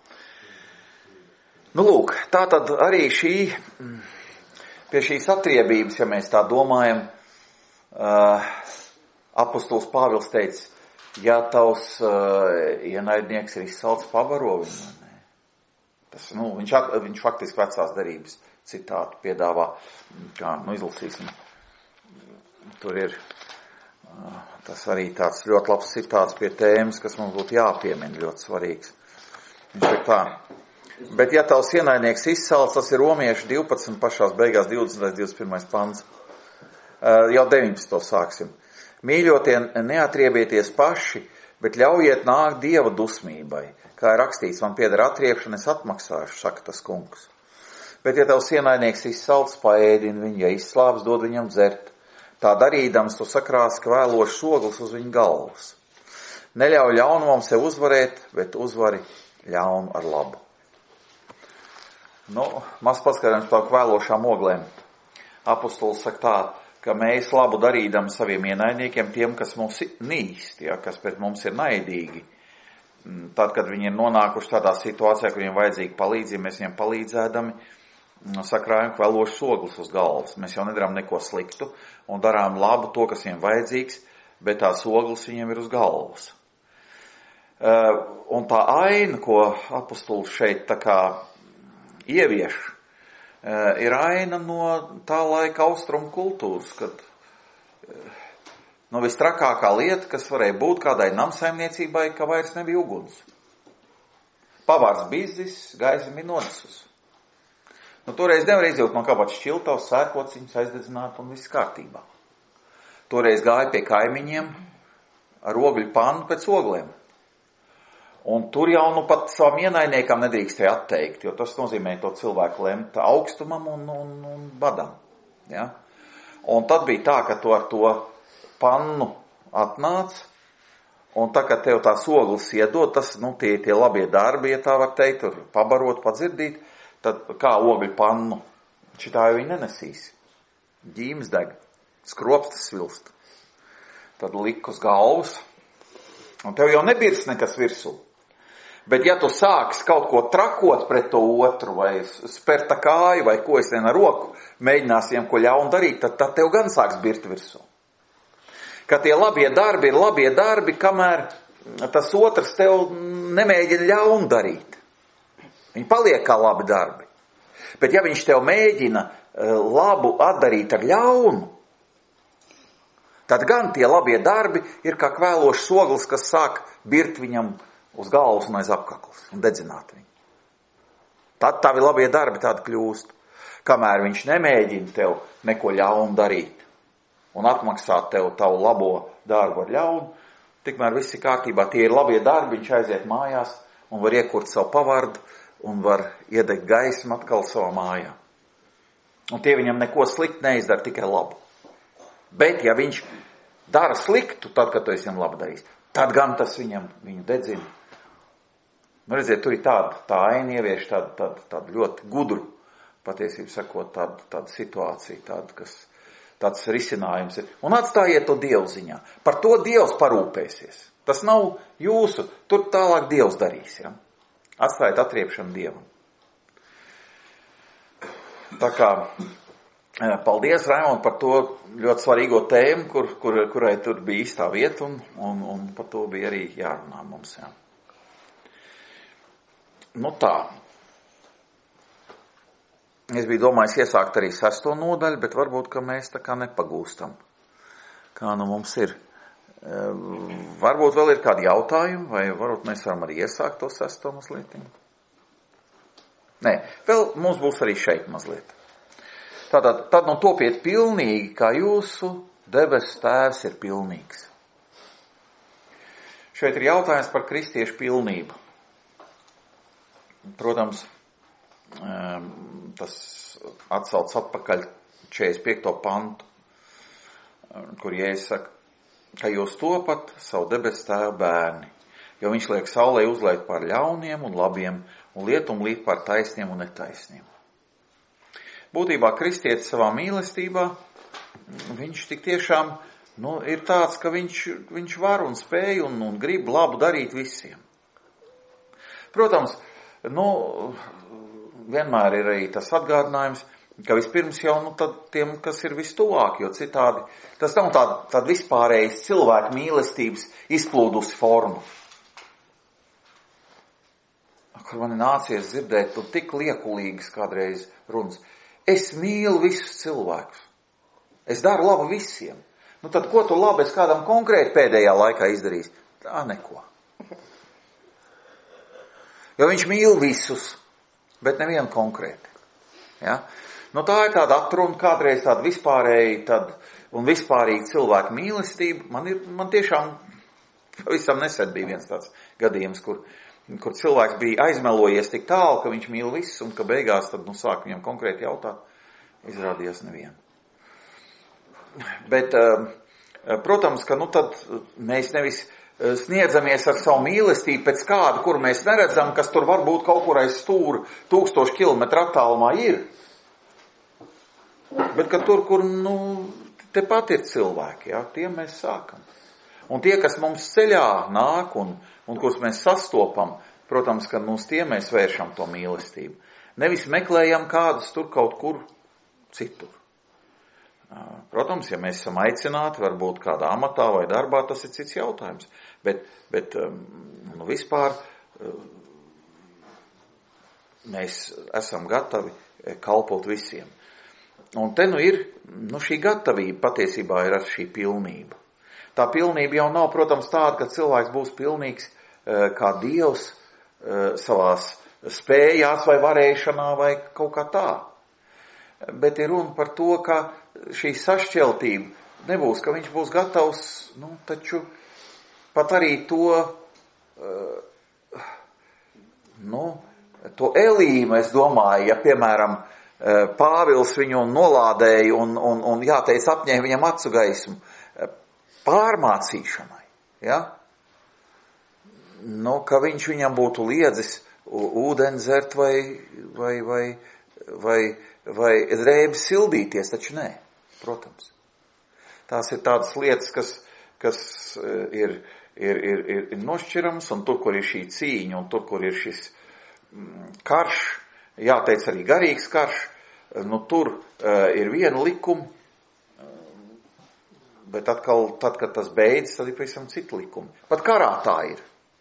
Nu, lūk, tā tad arī šī, pie šīs atriebības, ja mēs tā domājam, uh, apostols Pāvils teica, ja tavs uh, ienaidnieks ir izsalts, pabaro viņu. Ne? Tas, nu, viņš, viņš faktiski vecās darības citātu piedāvā, kā, nu, izlasīsim. Tur ir, uh, tas arī tāds ļoti labs citāts pie tēmas, kas mums būtu jāpiemina, ļoti svarīgs. Viņš ir tā. Bet ja tavs ienaidnieks izsalts, tas ir Romiešu divpadsmit pašās beigās divdesmitais, divdesmit pirmais pants. Uh, jau deviņpadsmito sāksim. Mīļotie, neatriebieties paši, bet ļaujiet nākt Dieva dusmībai. Kā ir rakstīts, man pieder atriebšana, es atmaksāšu, saka tas kungs. Bet ja tavs ienaidnieks izsalts, paēdini viņu, ja izslāps, dod viņam dzert. Tā darīdams, tu sakrāsi kvēlošs ogles uz viņa galvas. Neļauj ļaunumam sev uzvarēt, bet uzvari ļaunu ar labu. Nu, maz paskatījums par kvēlošām oglēm. Apostols saka tā, ka mēs labu darīdam saviem ienaidniekiem, tiem, kas mums nīst, ja, kas pret mums ir naidīgi. Tad, kad viņi ir nonākuši tādā situācijā, kur viņiem vajadzīga palīdzība, mēs viņiem palīdzēdami sakrājam kvēlošas ogles uz galvas. Mēs jau nedarām neko sliktu un darām labu to, kas viņiem vajadzīgs, bet tās ogles viņiem ir uz galvas. Un tā aina, ko apostols šeit tā kā ievieš, ir aina no tā laika austrumu kultūras, kad nu, vistrakākā lieta, kas varēja būt kādai namsaimniecībai, ka vairs nebija uguns. Pavārs bizdis, gaisa bija nodesus. Nu, toreiz nevar izjūt no kabatas šķiltavas, sērkociņus aizdedzināt un viss kārtībā. Toreiz gāja pie kaimiņiem ar ogļu pannu pēc oglēm. Un tur jau nu pat savam ienaidniekam nedrīkstēja atteikt, jo tas nozīmē to cilvēku lemt augstumam un, un, un badam. Ja? Un tad bija tā, ka tu ar to pannu atnāc, un tā, kad tev tās ogles iedod, tas, nu, tie tie labie darbi, ja tā var teikt, tur pabarot, padzirdīt, tad kā ogļu pannu, šitā jau viņi nenesīs. Ģīmes deg, skropstas svilst. Tad lik uz galvas, un tev jau nebirs nekas virsū. Bet ja tu sāks kaut ko trakot pret to otru, vai spērta kāju, vai ko es vien ar roku mēģinās viņam ko ļaunu darīt, tad, tad tev gan sāks birt virsū. ka tie labie darbi ir labie darbi, kamēr tas otrs tev nemēģina ļaunu darīt. Viņi paliek kā labi darbi. Bet ja viņš tev mēģina labu atdarīt ar ļaunu, tad gan tie labie darbi ir kā kvēlošs oglis, kas sāk birt viņam uz galvas un aiz apkaklas un dedzināt viņu. Tad tavi labie darbi tādi kļūst, kamēr viņš nemēģina tev neko ļaunu darīt un atmaksāt tev tavu labo darbu ar ļaunu, tikmēr viss ir kārtībā, tie ir labie darbi, viņš aiziet mājās un var iekurt savu pavardu un var iedegt gaismu atkal savā mājā. Un tie viņam neko slikti neizdara, tikai labu. Bet, ja viņš dara sliktu, tad, kad tu esi viņam labi darījis, tad gan tas viņam, viņu dedzina. Nu, redziet, tur ir tāda, tā aina ievieš tādu, tādu, tādu ļoti gudru, patiesību sakot, tādu, tādu situāciju, tādu, kas, tāds risinājums ir. Un atstājiet to Dievu ziņā. Par to Dievs parūpēsies. Tas nav jūsu, tur tālāk Dievs darīs, ja? Atstājiet atriepšanu Dievam. Tā kā, paldies, Raimond, par to ļoti svarīgo tēmu, kur, kur, kurai tur bija īstā vieta, un, un, un par to bija arī jārunā mums. Jā. Nu tā. Es biju domājis iesākt arī sesto nodaļu, bet varbūt, ka mēs tā kā nepagūstam. Kā nu mums ir. Varbūt vēl ir kādi jautājumi, vai varbūt mēs varam arī iesākt to sesto mazliet. Nē, vēl mums būs arī šeit mazliet. Tātad, tad nu topiet pilnīgi, kā jūsu debesu tēvs ir pilnīgs. Šeit ir jautājums par kristiešu pilnību. Protams, tas atsauc atpakaļ četrdesmit piekto pantu, kur Jēzus saka, ka jūs topat savu debesu tēva bērni, jo viņš liek saulē uzlēt par ļauniem un labiem, un lietum līt par taisniem un netaisniem. Būtībā kristietis savā mīlestībā, viņš tik tiešām nu, ir tāds, ka viņš, viņš var un spēj un, un grib labu darīt visiem. Protams, nu, vienmēr ir arī tas atgādinājums, ka vispirms jau nu, tad tiem, kas ir vistuvāk, jo citādi tas nav tāda, tāda vispārējas cilvēku mīlestības izplūdusi forma. Kur man nācies dzirdēt, tu tik liekulīgas kādreiz runas. Es mīlu visus cilvēkus. Es daru labu visiem. Nu tad, ko tu labi es kādam konkrēti pēdējā laikā izdarījis? Tā neko. Jo viņš mīl visus, bet nevienu konkrēti. Ja? Nu tā ir tāda atruna, kādreiz tāda vispārēja tāda, un vispārīga cilvēka mīlestība. Man, ir, man tiešām pavisam nesen bija viens tāds gadījums, kur, kur cilvēks bija aizmelojies tik tālu, ka viņš mīl visus, un ka beigās tad, nu, sāk viņam konkrēti jautāt, izrādījās nevienu. Bet, protams, ka, nu, tad mēs nevis sniedzamies ar savu mīlestību pēc kādu, kuru mēs neredzam, kas tur varbūt kaut kur aiz stūra tūkstošu kilometru attālumā ir. Bet, ka tur, kur, nu, tepat ir cilvēki, jā, tiem mēs sākam. Un tie, kas mums ceļā nāk un, un kurus mēs sastopam, protams, ka mums tie mēs vēršam to mīlestību. Nevis meklējam kādus tur kaut kur citur. Protams, ja mēs esam aicināti, varbūt kādā amatā vai darbā, tas ir cits jautājums. Bet, bet nu, vispār mēs esam gatavi kalpot visiem. Un te nu ir, nu šī gatavība patiesībā ir ar šī pilnība. Tā pilnība jau nav, protams, tāda, ka cilvēks būs pilnīgs kā Dievs savās spējās vai varēšanā vai kaut kā tā. Bet ir runa par to, ka šī sašķeltība nebūs, ka viņš būs gatavs, nu, taču pat arī to, nu, to elīmu, es domāju, ja, piemēram, Pāvils viņu nolādēja un, un, un jāteic, apņēma viņam acu gaismu pārmācīšanai, ja? Nu, ka viņš viņam būtu liedzis ūdeni dzert vai, vai, vai, vai, vai drēbes sildīties, taču nē, protams. Tās ir tādas lietas, kas, kas ir, ir, ir, ir nošķirams, un tur, kur ir šī cīņa, un tur, kur ir šis karš, jāteic arī garīgs karš, nu tur uh, ir viena likuma, Bet atkal, tad, kad tas beidzas, tad ir pavisam citi likumi. Pat karā tā ir.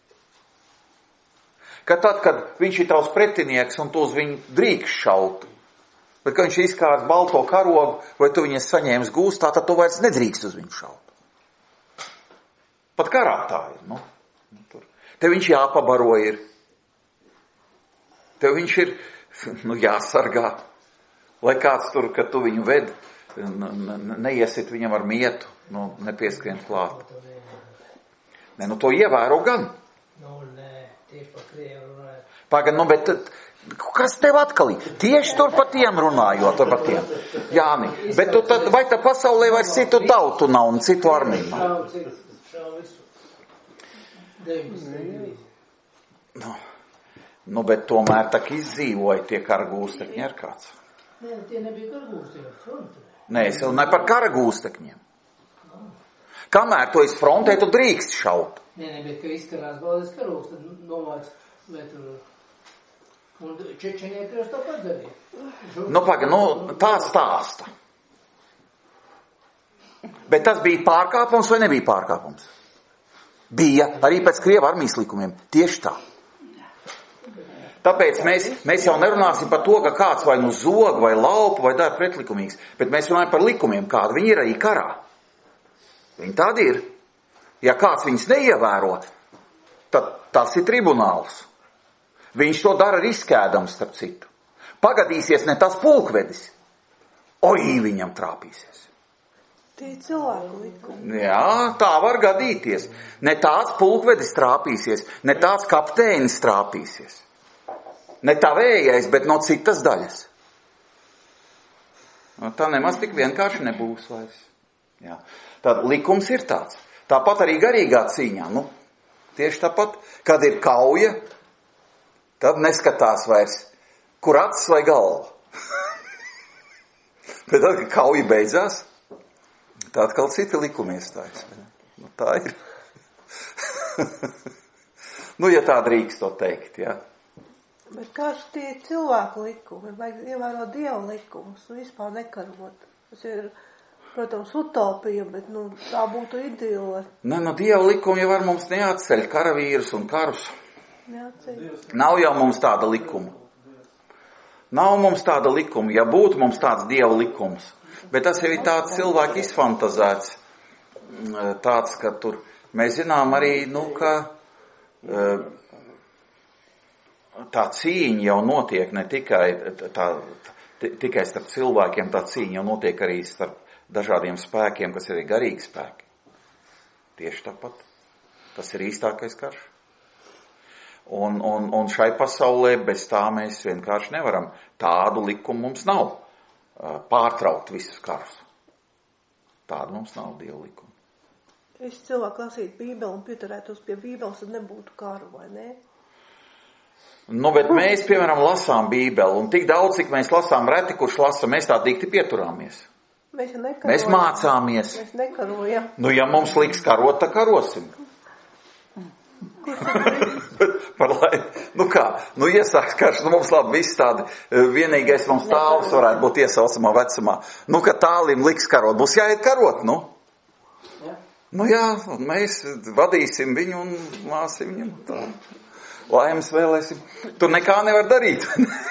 Ka tad, kad viņš ir tavs pretinieks un tu uz viņu drīkst šaut, bet kad viņš izkārs balto karogu, vai tu viņas saņēmis gūstā, tad tu vairs nedrīkst uz viņu šaut. Pat karā tā ir. Nu. Tur. Tev viņš jāpabaro ir. Tev viņš ir nu, jāsargā. Lai kāds tur, kad tu viņu ved, neiesit viņam ar mietu, nu, nepieskrien klāt. Nē, nu to ievēro gan. Nu, nē, tieši pa Krievu runājot. Pagad, nu, bet kas tev atkal ir? Tieši tur pa tiem runājot, tur pa tiem. Jāni, bet tu tad, vai tā pasaulē vairs citu tautu nav un citu armiju nav? Šāv citu, šāv visu. deviņdesmit divīzija. Nu, nu, bet tomēr tak izdzīvoja tie karagūstekņi ar kāds. Nē, tie nebija karagūstekņi ar fronti. Nē, es vēl ne par karagūstekņiem. Kamēr tu esi frontē, tu drīkst šaut. Nē, nē, bet, ka izkarās baldes karogs, tad nomāc, bet un čečenieki jau tāpat darīja. Nu, paga, nu, tā stāsta. Bet tas bija pārkāpums vai nebija pārkāpums? Bija, arī pēc Krieva armijas likumiem. Tieši tā. Tāpēc mēs, mēs jau nerunāsim par to, ka kāds vai nu zog, vai laupa, vai dara pretlikumīgs, bet mēs runājam par likumiem, kādi viņi ir arī karā. Viņi tādi ir. Ja kāds viņus neievēro, tad tas ir tribunāls. Viņš to dara riskēdams, starp citu. Pagadīsies ne tas pulkvedis, oi, viņam trāpīsies. Tie ir cilvēku likumi. Jā, tā var gadīties. Ne tāds pulkvedis trāpīsies, ne tāds kapteinis trāpīsies. Ne tā vējais, bet no citas daļas. No, tā nemaz tik vienkārši nebūs vairs. Jā. Tad likums ir tāds. Tāpat arī garīgā cīņā. Nu, tieši tāpat, kad ir kauja, tad neskatās vairs, kur acis vai galva. Bet tad, kad kauja beidzās, tā atkal citi likumi iestājas. Nu, tā ir. Nu, ja tā drīkst to teikt, jā. Bet kāds tie ir cilvēku likumi? Vajag ievērot Dieva likumus un vispār nekarot. Tas ir, protams, utopija, bet nu, tā būtu idila. Nē, no Dieva likumi jau var mums neatceļ karavīrus un karus. Neatceļ. Nav jau mums tāda likuma. Nav mums tāda likuma, ja būtu mums tāds Dieva likums. Bet tas jau ir tāds cilvēki izfantazēts. Tāds, ka tur mēs zinām arī, nu, ka tā cīņa jau notiek ne tikai, tā, tikai starp cilvēkiem, tā cīņa jau notiek arī starp dažādiem spēkiem, kas ir arī garīgi spēki. Tieši tāpat. Tas ir īstākais karš. Un, un, un šai pasaulē bez tā mēs vienkārši nevaram. Tādu likumu mums nav. Pārtraukt visus karus. Tādu mums nav Dieva likuma. Ja cilvēki lasītu Bībeli un pieturētos pie Bībeles, tad nebūtu karu, vai ne? Nu, bet mēs, piemēram, lasām Bībeli, un tik daudz, cik mēs lasām, reti, kurš lasa, mēs tā dikti pieturāmies. Mēs jau nekarojam. Mēs mācāmies. Mēs nekarojam. Nu, ja mums liks karot, tā karosim. Par lai, nu kā, nu iesāks karš, nu mums labi viss tādi, vienīgais mums tāls varētu būt iesaucamā vecumā. Nu, ka tālim liks karot, būs jāiet karot, nu. Nu jā, un mēs vadīsim viņu un māsim viņam tā. Laimes vēlēsim. Tur nekā nevar darīt.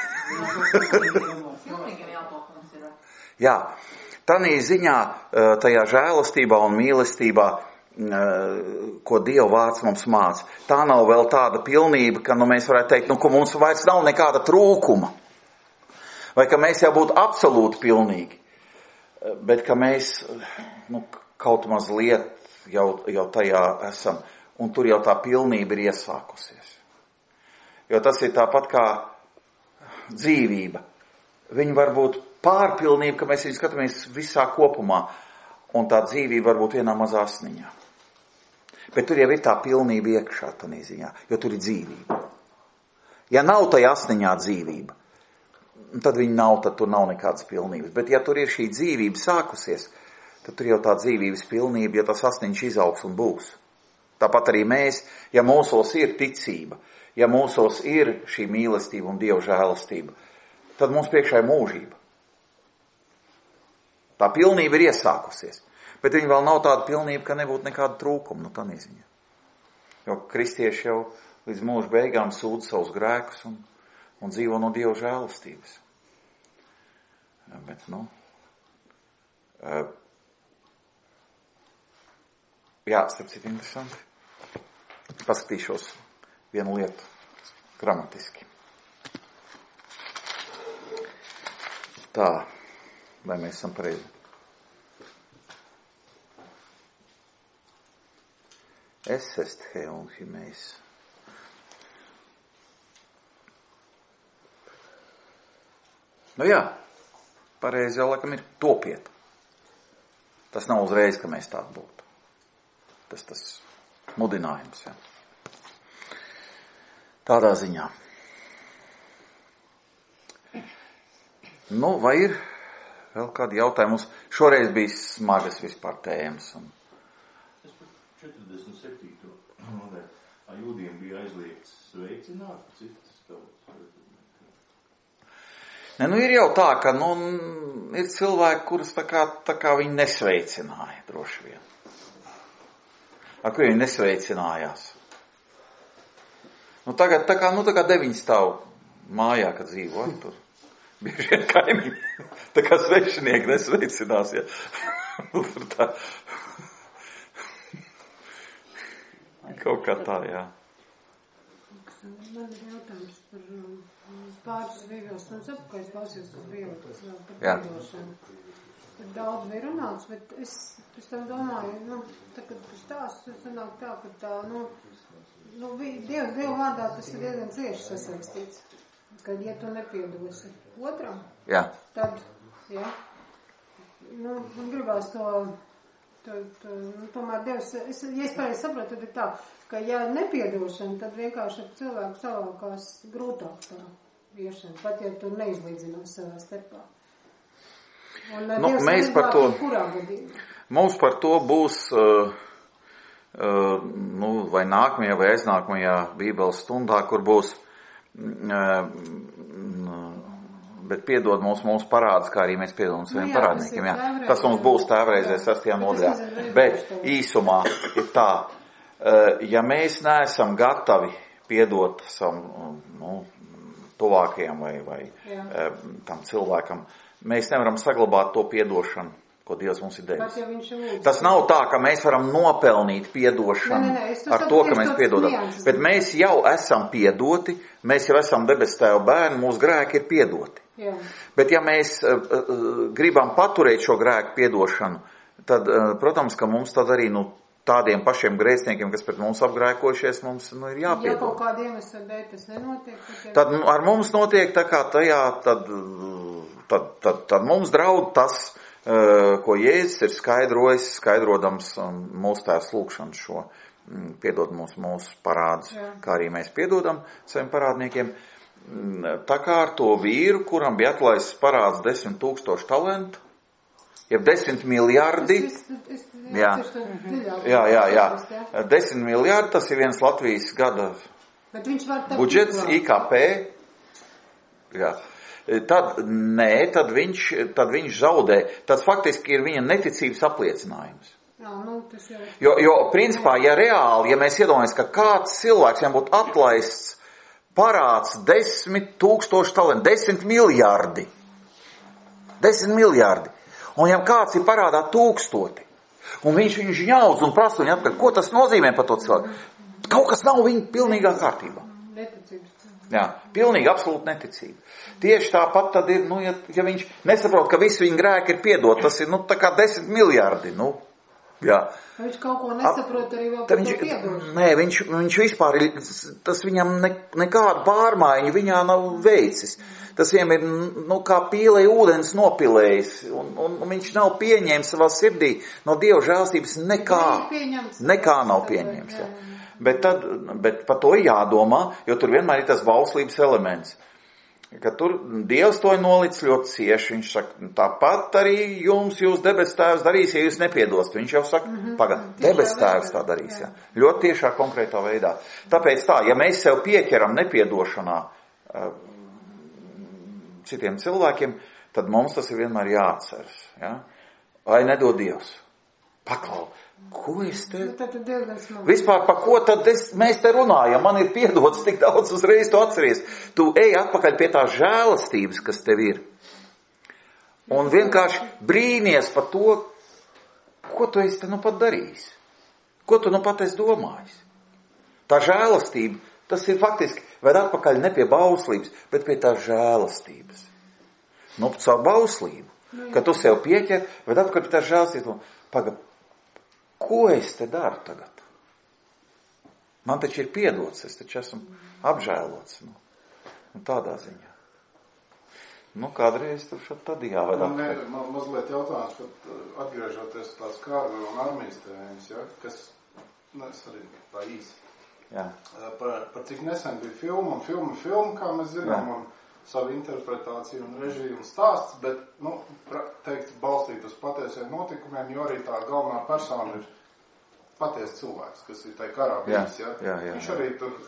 Jā, tanī ziņā, tajā žēlastībā un mīlestībā, ko Dieva vārds mums māca, tā nav vēl tāda pilnība, ka nu, mēs varētu teikt, nu, ka mums vairs nav nekāda trūkuma. Vai ka mēs jau būtu absolūti pilnīgi. Bet ka mēs nu, kaut mazliet jau, jau tajā esam. Un tur jau tā pilnība ir iesākusies. Jo tas ir tāpat kā dzīvība. Viņa var būt pārpilnība, ka mēs viņu skatāmies visā kopumā, un tā dzīvība var būt vienā mazā asniņā. Bet tur jau ir tā pilnība iekšā tādā ziņā, jo tur ir dzīvība. Ja nav tajā asniņā dzīvība, tad viņa nav, tad tur nav nekādas pilnības. Bet ja tur ir šī dzīvība sākusies, tad tur jau tā dzīvības pilnība, ja tas asniņš izaugs un būs. Tāpat arī mēs, ja mūsos ir ticība, ja mūsos ir šī mīlestība un Dieva žēlastība, tad mums priekšā ir mūžība. Tā pilnība ir iesākusies. Bet viņa vēl nav tāda pilnība, ka nebūtu nekāda trūkuma, nu tā neziņa. Jo kristieši jau līdz mūža beigām sūdz savus grēkus un, un dzīvo no Dieva žēlastības. Bet, nu, jā, starp citu interesanti. Paskatīšos vienu lietu gramatiski. Tā, vai mēs esam pareizi? Es est he un himeis. Nu jā, pareizi jau laikam ir topiet. Tas nav uzreiz, ka mēs tādi būtu. Tas tas mudinājums, jā. Tādā ziņā. Nu, vai ir vēl kādi jautājumi? Mums šoreiz bija smagas vispār tēmas. Un... Es par četrdesmit septīto a jūdiem bija aizliegts sveicināt citas tautas. Ne, nu ir jau tā, ka, nu, ir cilvēki, kurus tā kā, tā kā viņi nesveicināja, droši vien. Ar kur viņi nesveicinājās. Nu, tagad, tā kā, nu, tā kā deviņi stāv mājā, kad dzīvo, tur. Bieži vien kaimiņi, tā kā svešinieki nesveicinās, ja. Nu, tur tā. Kaut kā tā, jā. Man ir jautājums par pāris vīvils stundas apkārt, klausījos, kas bija par piedošanu. Par daudz bija runāts, bet es, es tam domāju, nu, tā, kad tu stāstu, tas sanāk tā, ka tā, nu, nu, Dieva, Dieva vārdā tas ir diezgan cieši sasaistīts. Kad, ja tu nepiedosi otram, jā. Tad, jā, nu, man gribās to, to, to nu, tomēr Dievs, es, ja es pareizi saprotu, tad ir tā, ka ja nepiedošana, tad vienkārši ar cilvēku savākās grūtāk tā viešana, pat ja tu neizlīdzinās savā starpā. Un nu, Dievs mēs par to, kurā gadījumā? Mums par to būs, uh, uh, nu, vai nākamajā vai aiznākamajā Bībeles stundā, kur būs bet piedod mums mūsu parādus, kā arī mēs piedodam saviem parādniekiem. Jā. Tas mums būs tēvreizē sastajā nodaļā. Bet īsumā ir tā, ja mēs neesam gatavi piedot savam, nu, tuvākajam vai, vai tam cilvēkam, mēs nevaram saglabāt to piedošanu, ko Dievs mums ir devis. Tas nav tā, ka mēs varam nopelnīt piedošanu ne, ne, ne, ar to, ka mēs piedodam. Bet mēs jau esam piedoti, mēs jau esam debes Tēva bērni, mūsu grēki ir piedoti. Jā. Bet ja mēs uh, uh, gribam paturēt šo grēku piedošanu, tad, uh, protams, ka mums tad arī, nu, tādiem pašiem grēciniekiem, kas pret mums apgrēkojušies, mums, nu, ir jāpiedod. Ja kaut kādiem iemeslu dēļ tas nenotiek, tad, tad nu, ar mums notiek tā kā tajā, tad, tad, tad, tad mums draud tas, ko Jēzus ir skaidrojis, skaidrodams mūsu tēvs lūgšanu šo, piedod mums mūsu parādus, jā. Kā arī mēs piedodam saviem parādniekiem. Tā kā ar to vīru, kuram bija atlaists parāds desmit tūkstoši talentu, jeb desmit miljardi, es, es, es, jā, jā, jā, jā, desmit miljardi, tas ir viens Latvijas gada budžets, I K P, jā. Tad, nē, tad viņš, tad viņš zaudē. Tas faktiski ir viņa neticības apliecinājums. Jā, nu, tas jau... Jo, jo, principā, ja reāli, ja mēs iedomājamies, ka kāds cilvēks, ja būtu atlaists parāds desmit tūkstoši talentu, desmit miljardi, desmit miljardi, un ja kāds ir parādā tūkstoti, un viņš viņu ņaudz un prasa viņu atpakaļ, ko tas nozīmē par to cilvēku? Kaut kas nav viņa pilnīgā kārtībā. Neticības. Jā, pilnīgi absolūti neticība. Tieši tāpat tad ir, nu, ja, ja viņš nesaprot, ka visi viņa grēki ir piedot, tas ir, nu, tā kā desmit miljardi, nu, jā. Viņš kaut ko nesaprot arī vēl par viņš, to piedošanu. Nē, viņš, viņš vispār, tas viņam ne, nekādu pārmaiņu viņā nav veicis. Tas viņam ir, nu, kā pīlei ūdens nopilējis, un, un, un viņš nav pieņēmis savā sirdī no Dieva žēlstības nekā, nekā nav pieņēmis, jā. Bet, tad, bet par to jādomā, jo tur vienmēr ir tas bauslības elements. Ka tur Dievs to ir nolicis ļoti cieši. Viņš saka, tāpat arī jums jūs debes tēvs darīs, ja jūs nepiedost. Viņš jau saka, mm-hmm. pagad, debes tēvs tā darīs. Jā. Ļoti tiešā konkrētā veidā. Tāpēc tā, ja mēs sev pieķeram nepiedošanā uh, citiem cilvēkiem, tad mums tas ir vienmēr jāatceras. Ja? Lai nedod Dievs. paklau, ko es te... Nu, tad tu diezgan smagi. Vispār, pa ko tad es, mēs te runājam? Man ir piedots tik daudz uzreiz, tu atceries. Tu ej atpakaļ pie tās žēlastības, kas tev ir. Un vienkārši brīnies par to, ko tu esi te nu pat darījis. Ko tu nu pat esi domājis. Tā žēlastība, tas ir faktiski, vai atpakaļ ne pie bauslības, bet pie tās žēlastības. Nu, caur bauslību, kad tu sev pieķer, vai atpakaļ pie tās žēlastības. Paga, ko es te daru tagad? Man taču ir piedots, es taču esmu apžēlots. Nu, nu tādā ziņā. Nu, kādreiz tur šat tad jāvada. Man ir ma mazliet jautājums, kad atgriežoties tās kārvi un armijas tēmas, ja, kas, nu, es arī tā īsi. Jā. Par, par cik nesen bija filma un filma filma, kā mēs zinām, Jā. un savu interpretāciju un režiju un stāsts, bet, nu, teikt, balstīt uz patiesiem notikumiem, jo arī tā galvenā persona ir paties cilvēks, kas ir tai karā bijis, ja. Jā, jā, Viņš jā. arī tur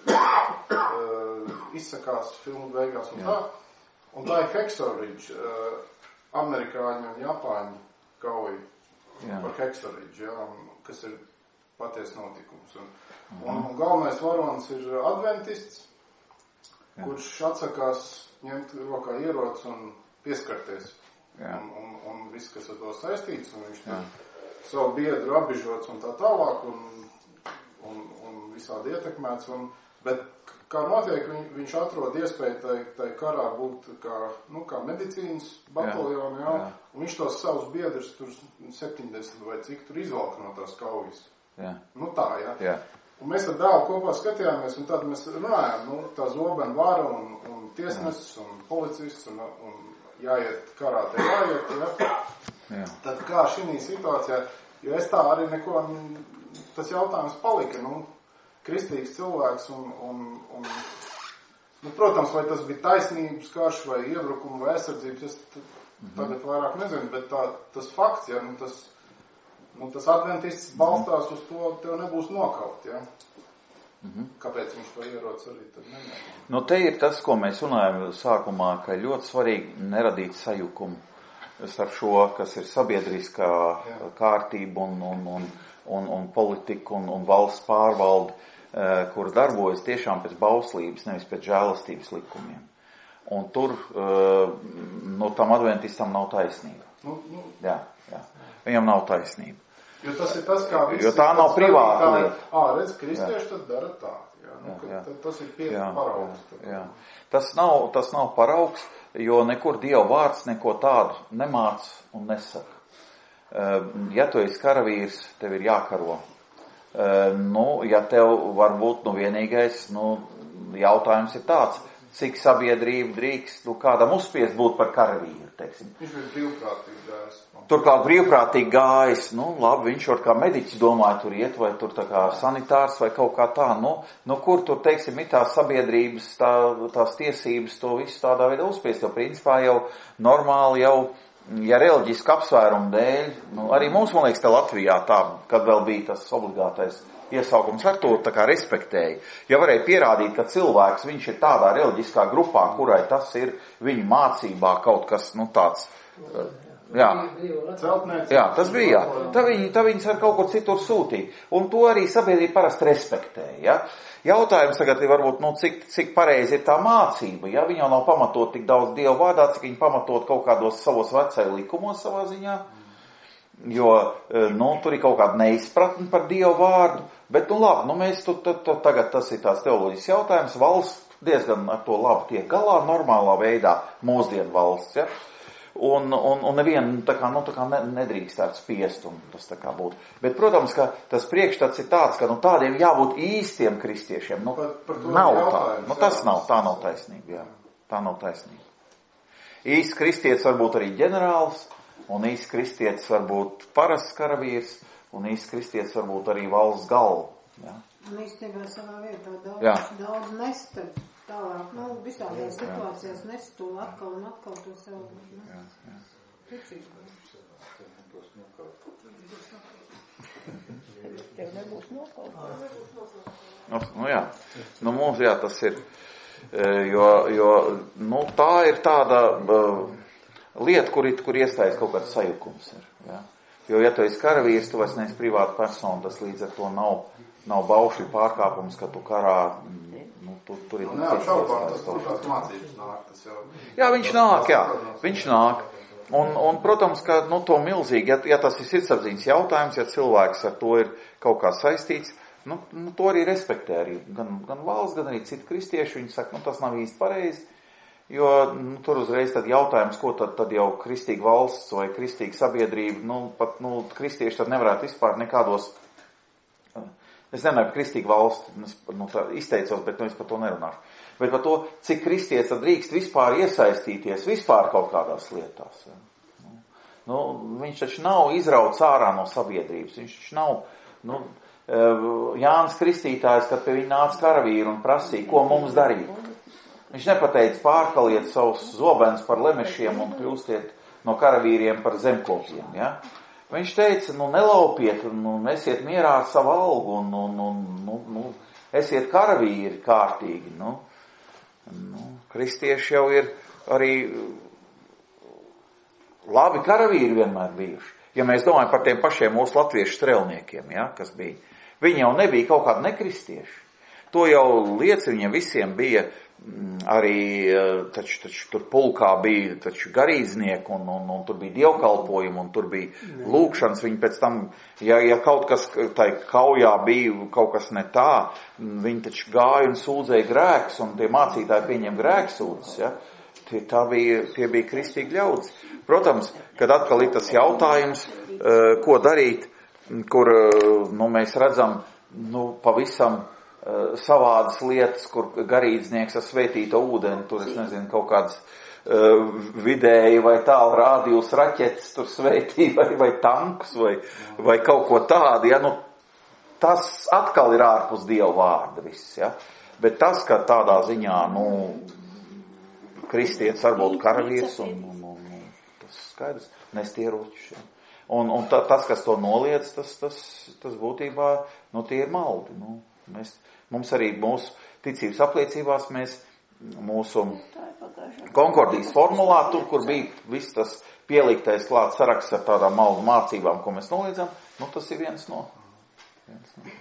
uh, izsakās filmu beigās un jā. tā. Un tā ir Hacksaw Ridge, uh, amerikāņu un japāņu kauja par Hacksaw Ridge, ja, un, kas ir paties notikums. Un, mm-hmm. un, un galvenais varonis ir adventists, jā. kurš atsakās ņemt rokā ieroci un pieskarties. Un, un, un viss, kas ar to saistīts, un viņš tur savu biedru apbižots un tā tālāk, un, un, un visādi ietekmēts. Un, bet kā notiek, viņ, viņš atrod iespēju tai, tai karā būt kā, nu, kā medicīnas bataljoni, jā, jā. Un viņš tos savus biedrus tur septiņdesmit vai cik tur izvalka no tās kaujas. Jā. Nu tā, jā. jā. Un mēs ar dēlu kopā skatījāmies, un tad mēs runājām, nu, tā zobena vara un, un tiesnesis un policists, un, un jāiet karā, te jāiet, jā. jā. Tad kā šī situācijā, jo es tā arī neko, tas jautājums palika, nu, kristīgs cilvēks un, un, un nu, protams, vai tas bija taisnības karš vai iebrukuma vai aizsardzības, es mm-hmm. tagad vairāk nezinu, bet tā, tas fakts, ja, nu, tas, nu, tas adventists balstās uz to, tev nebūs nokaut, ja. Mm-hmm. Kāpēc viņš to ieroc arī tad nemēr? Nu, te ir tas, ko mēs runājam sākumā, ka ļoti svarīgi neradīt sajukumu starp šo, kas ir sabiedriskā Jā. kārtība un, un, un, un, un politika un, un valsts pārvalde, kur darbojas tiešām pēc bauslības, nevis pēc žēlastības likumiem. Un tur no tam adventistam nav taisnība. Nu, nu. Jā, jā. Viņam nav taisnība. Jo tas ir tas, kā visi... Jo tā nav privāta lieta. Ā, redz, kristieši tad dara tā. Jā, nu, jā, jā. Tas ir pie paraugs. Jā, jā. Tas nav, tas nav paraugs, jo nekur Dieva vārds neko tādu nemāc un nesaka. Ja tu esi karavīrs, tev ir jākaro. Nu, ja tev varbūt, nu, vienīgais, nu, jautājums ir tāds, cik sabiedrība drīkst, nu, kādam uzspiest būt par karavīru, teiksim. Viņš bija brīvprātīgi gājis. Turklāt brīvprātīgi gājis, nu, labi, viņš var kā mediķis domāja tur iet, vai tur tā kā sanitārs, vai kaut kā tā, nu, nu kur tur, teiksim, ir tās sabiedrības, tā, tās tiesības, to visu tādā veidā uzspiest, jo principā jau normāli jau, ja reliģiski apsvērumu dēļ, nu, arī mums, man liekas, te Latvijā tā, kad vēl bija tas obligātais iesaukums, ar to tā kā respektēja. Ja varēja pierādīt, ka cilvēks, viņš ir tādā reliģiskā grupā, kurai tas ir viņa mācībā kaut kas, nu, tāds, jā, jā, tas bija, jā. Tā viņi, tā viņas ar kaut kur citur sūtīja. Un to arī sabiedrība parasti respektēja, ja. Jautājums tagad ir varbūt, nu, cik, cik pareizi ir tā mācība, ja viņa nav pamatot tik daudz Dievu vārdā, cik viņa pamatot kaut kādos savos vecais likumos savā ziņā, jo, nu, tur ir kaut kāda neizpratne par Dievu vārdu, bet, nu, labi, nu, mēs tu, tu, tu, tagad tas ir tās teoloģisks jautājums, valsts diezgan ar to labi tiek galā, normālā veidā, mūsdienu valsts, ja. Un, un, un nevienu tā kā, nu, tā kā nedrīkstētu spiest, un tas tā kā būtu. Bet, protams, ka tas priekšstats ir tāds, ka, nu, tādiem jābūt īstiem kristiešiem. Nu, par, par nav tā. Nu, tas nav, tā nav taisnība, jā. Tā nav taisnība. Īsts kristietis var būt arī ģenerāls, un īsts kristietis var būt parasts karavīrs, un īsts kristietis var būt arī valsts galva, jā. Un īstenībā savā vietā daudz, jā. daudz nestad. Tālāk, nu, visādās situācijās nestu atkal un atkal to savu, nu, jā, jā. ticību. Tev nebūs nokaut. Nu, nu jā, nu mums jā, tas ir, jo, jo, nu tā ir tāda uh, lieta, kur, kur iestājas kaut kāds sajukums ir, jā. Jo, ja tu esi karavīrs, tu vairs neesi privāta persona, tas līdz ar to nav, nav baušļu pārkāpums, ka tu karā, nu, tu, tur ir... Nu, jā, šaubām, tas tur tās mācības nāk, tas jau... Jā, viņš nāk, jā, viņš nāk. Un, un protams, ka, nu, to milzīgi, ja, ja tas ir sirdsapziņas jautājums, ja cilvēks ar to ir kaut kā saistīts, nu, nu to arī respektē arī gan, gan valsts, gan arī citi kristieši, viņi saka, nu, tas nav īsti pareizi, jo, nu, tur uzreiz tad jautājums, ko tad, tad jau kristīga valsts vai kristīga sabiedrība, nu, pat, nu, kristieši tad nevarētu vispār nekādos, es nezinu, par kristīgu valsti, nu, tā izteicos, bet nu, es par to nerunāšu. Bet par to, cik kristietis tad drīkst vispār iesaistīties vispār kaut kādās lietās. Ja? Nu, nu, viņš taču nav izrauts ārā no sabiedrības. Viņš taču nav, nu, Jānis Kristītājs, kad pie viņa nāca karavīri un prasīja, ko mums darīt. Viņš nepateica pārkaliet savus zobens par lemešiem un kļūstiet no karavīriem par zemkopiem. Ja? Viņš teica, nu, nelaupiet, nu, esiet mierā ar savu algu un, un, un nu, nu, esiet karavīri kārtīgi, nu. Nu, kristieši jau ir arī labi karavīri vienmēr bijuši. Ja mēs domājam par tiem pašiem mūsu latviešu strelniekiem, ja, kas bija, viņi jau nebija kaut kādi nekristieši. To jau liecina, viņiem visiem bija arī, taču, taču tur pulkā bija taču garīdznieki, un, un, un tur bija dievkalpojumi, un tur bija lūkšanas. Viņi pēc tam, ja, ja kaut kas tai kaujā bija kaut kas ne tā, viņi taču gāja un sūdzēja grēks, un tie mācītāji pieņem grēksūdzes, ja? Tie, tā bija, tie bija kristīgi ļaudis. Protams, kad atkal ir tas jautājums, ko darīt, kur, nu, mēs redzam, nu, pavisam savādas lietas, kur garīdznieks ar svētīto ūdeni, tur, es nezinu, kaut kādas uh, vidēji vai tālu rādījus raķetes tur svētī, vai, vai tankus, vai, vai kaut ko tādu, ja, nu, tas atkal ir ārpus Dieva vārda viss, ja, bet tas, ka tādā ziņā, nu, kristietis varbūt karavīrs, un, un, un, un tas skaidrs, nestieročs, ja. un, un tā, tas, kas to noliedz, tas, tas, tas būtībā, nu, tie ir maldi, nu, mēs, mums arī mūsu ticības apliecībās mēs mūsu konkordijas formulā, tur, kur bija viss tas pieliktais klāt saraksts ar tādām maldu mācībām, ko mēs noliedzam, nu tas ir viens no. Viens no.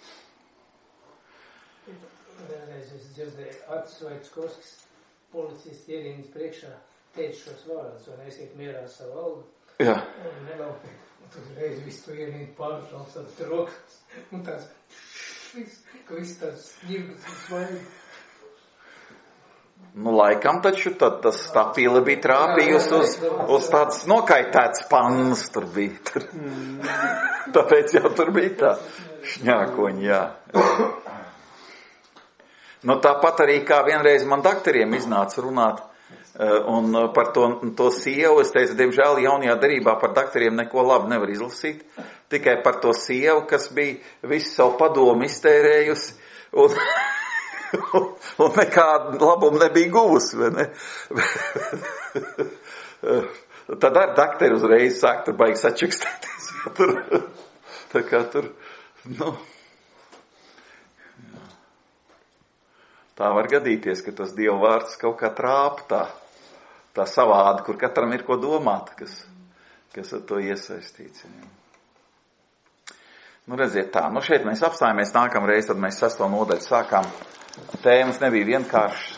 Vienreiz es dzirdēju, Atis Vaickovskis, policists ierīnas priekšā, teica šos vārdus, un esiet mierā savu algu. Jā. Un nelaupīt. Un reiz visu to ierīnu pāršals ar trokas. Un tās, viss, ka viss tās ņirgas un svaigi. Nu, laikam taču tad tas tā pīle bija trāpījusi uz, uz tāds nokaitēts pannas tur bija. Tur. Tāpēc jau tur bija tā šņākoņi, jā. Nu, tāpat arī kā vienreiz man daktariem iznāca runāt, un par to, to sievu, es teicu, diemžēl jaunajā darībā par daktariem neko labu nevar izlasīt, tikai par to sievu, kas bija visu savu padomu iztērējusi, un, un, un nekādu labumu nebija guvusi, vai ne? Tad ar daktari uzreiz sāk tur baigi sačukstēties, ja tur, tā kā tur, nu, tā var gadīties, ka tas Dieva vārds kaut kā trāpa tā, tā savādi, kur katram ir ko domāt, kas, kas ar to iesaistīts. Nu, redziet tā, nu šeit mēs apstājamies nākamreiz, tad mēs sesto nodaļu sākām. Tēmas nebija vienkāršas,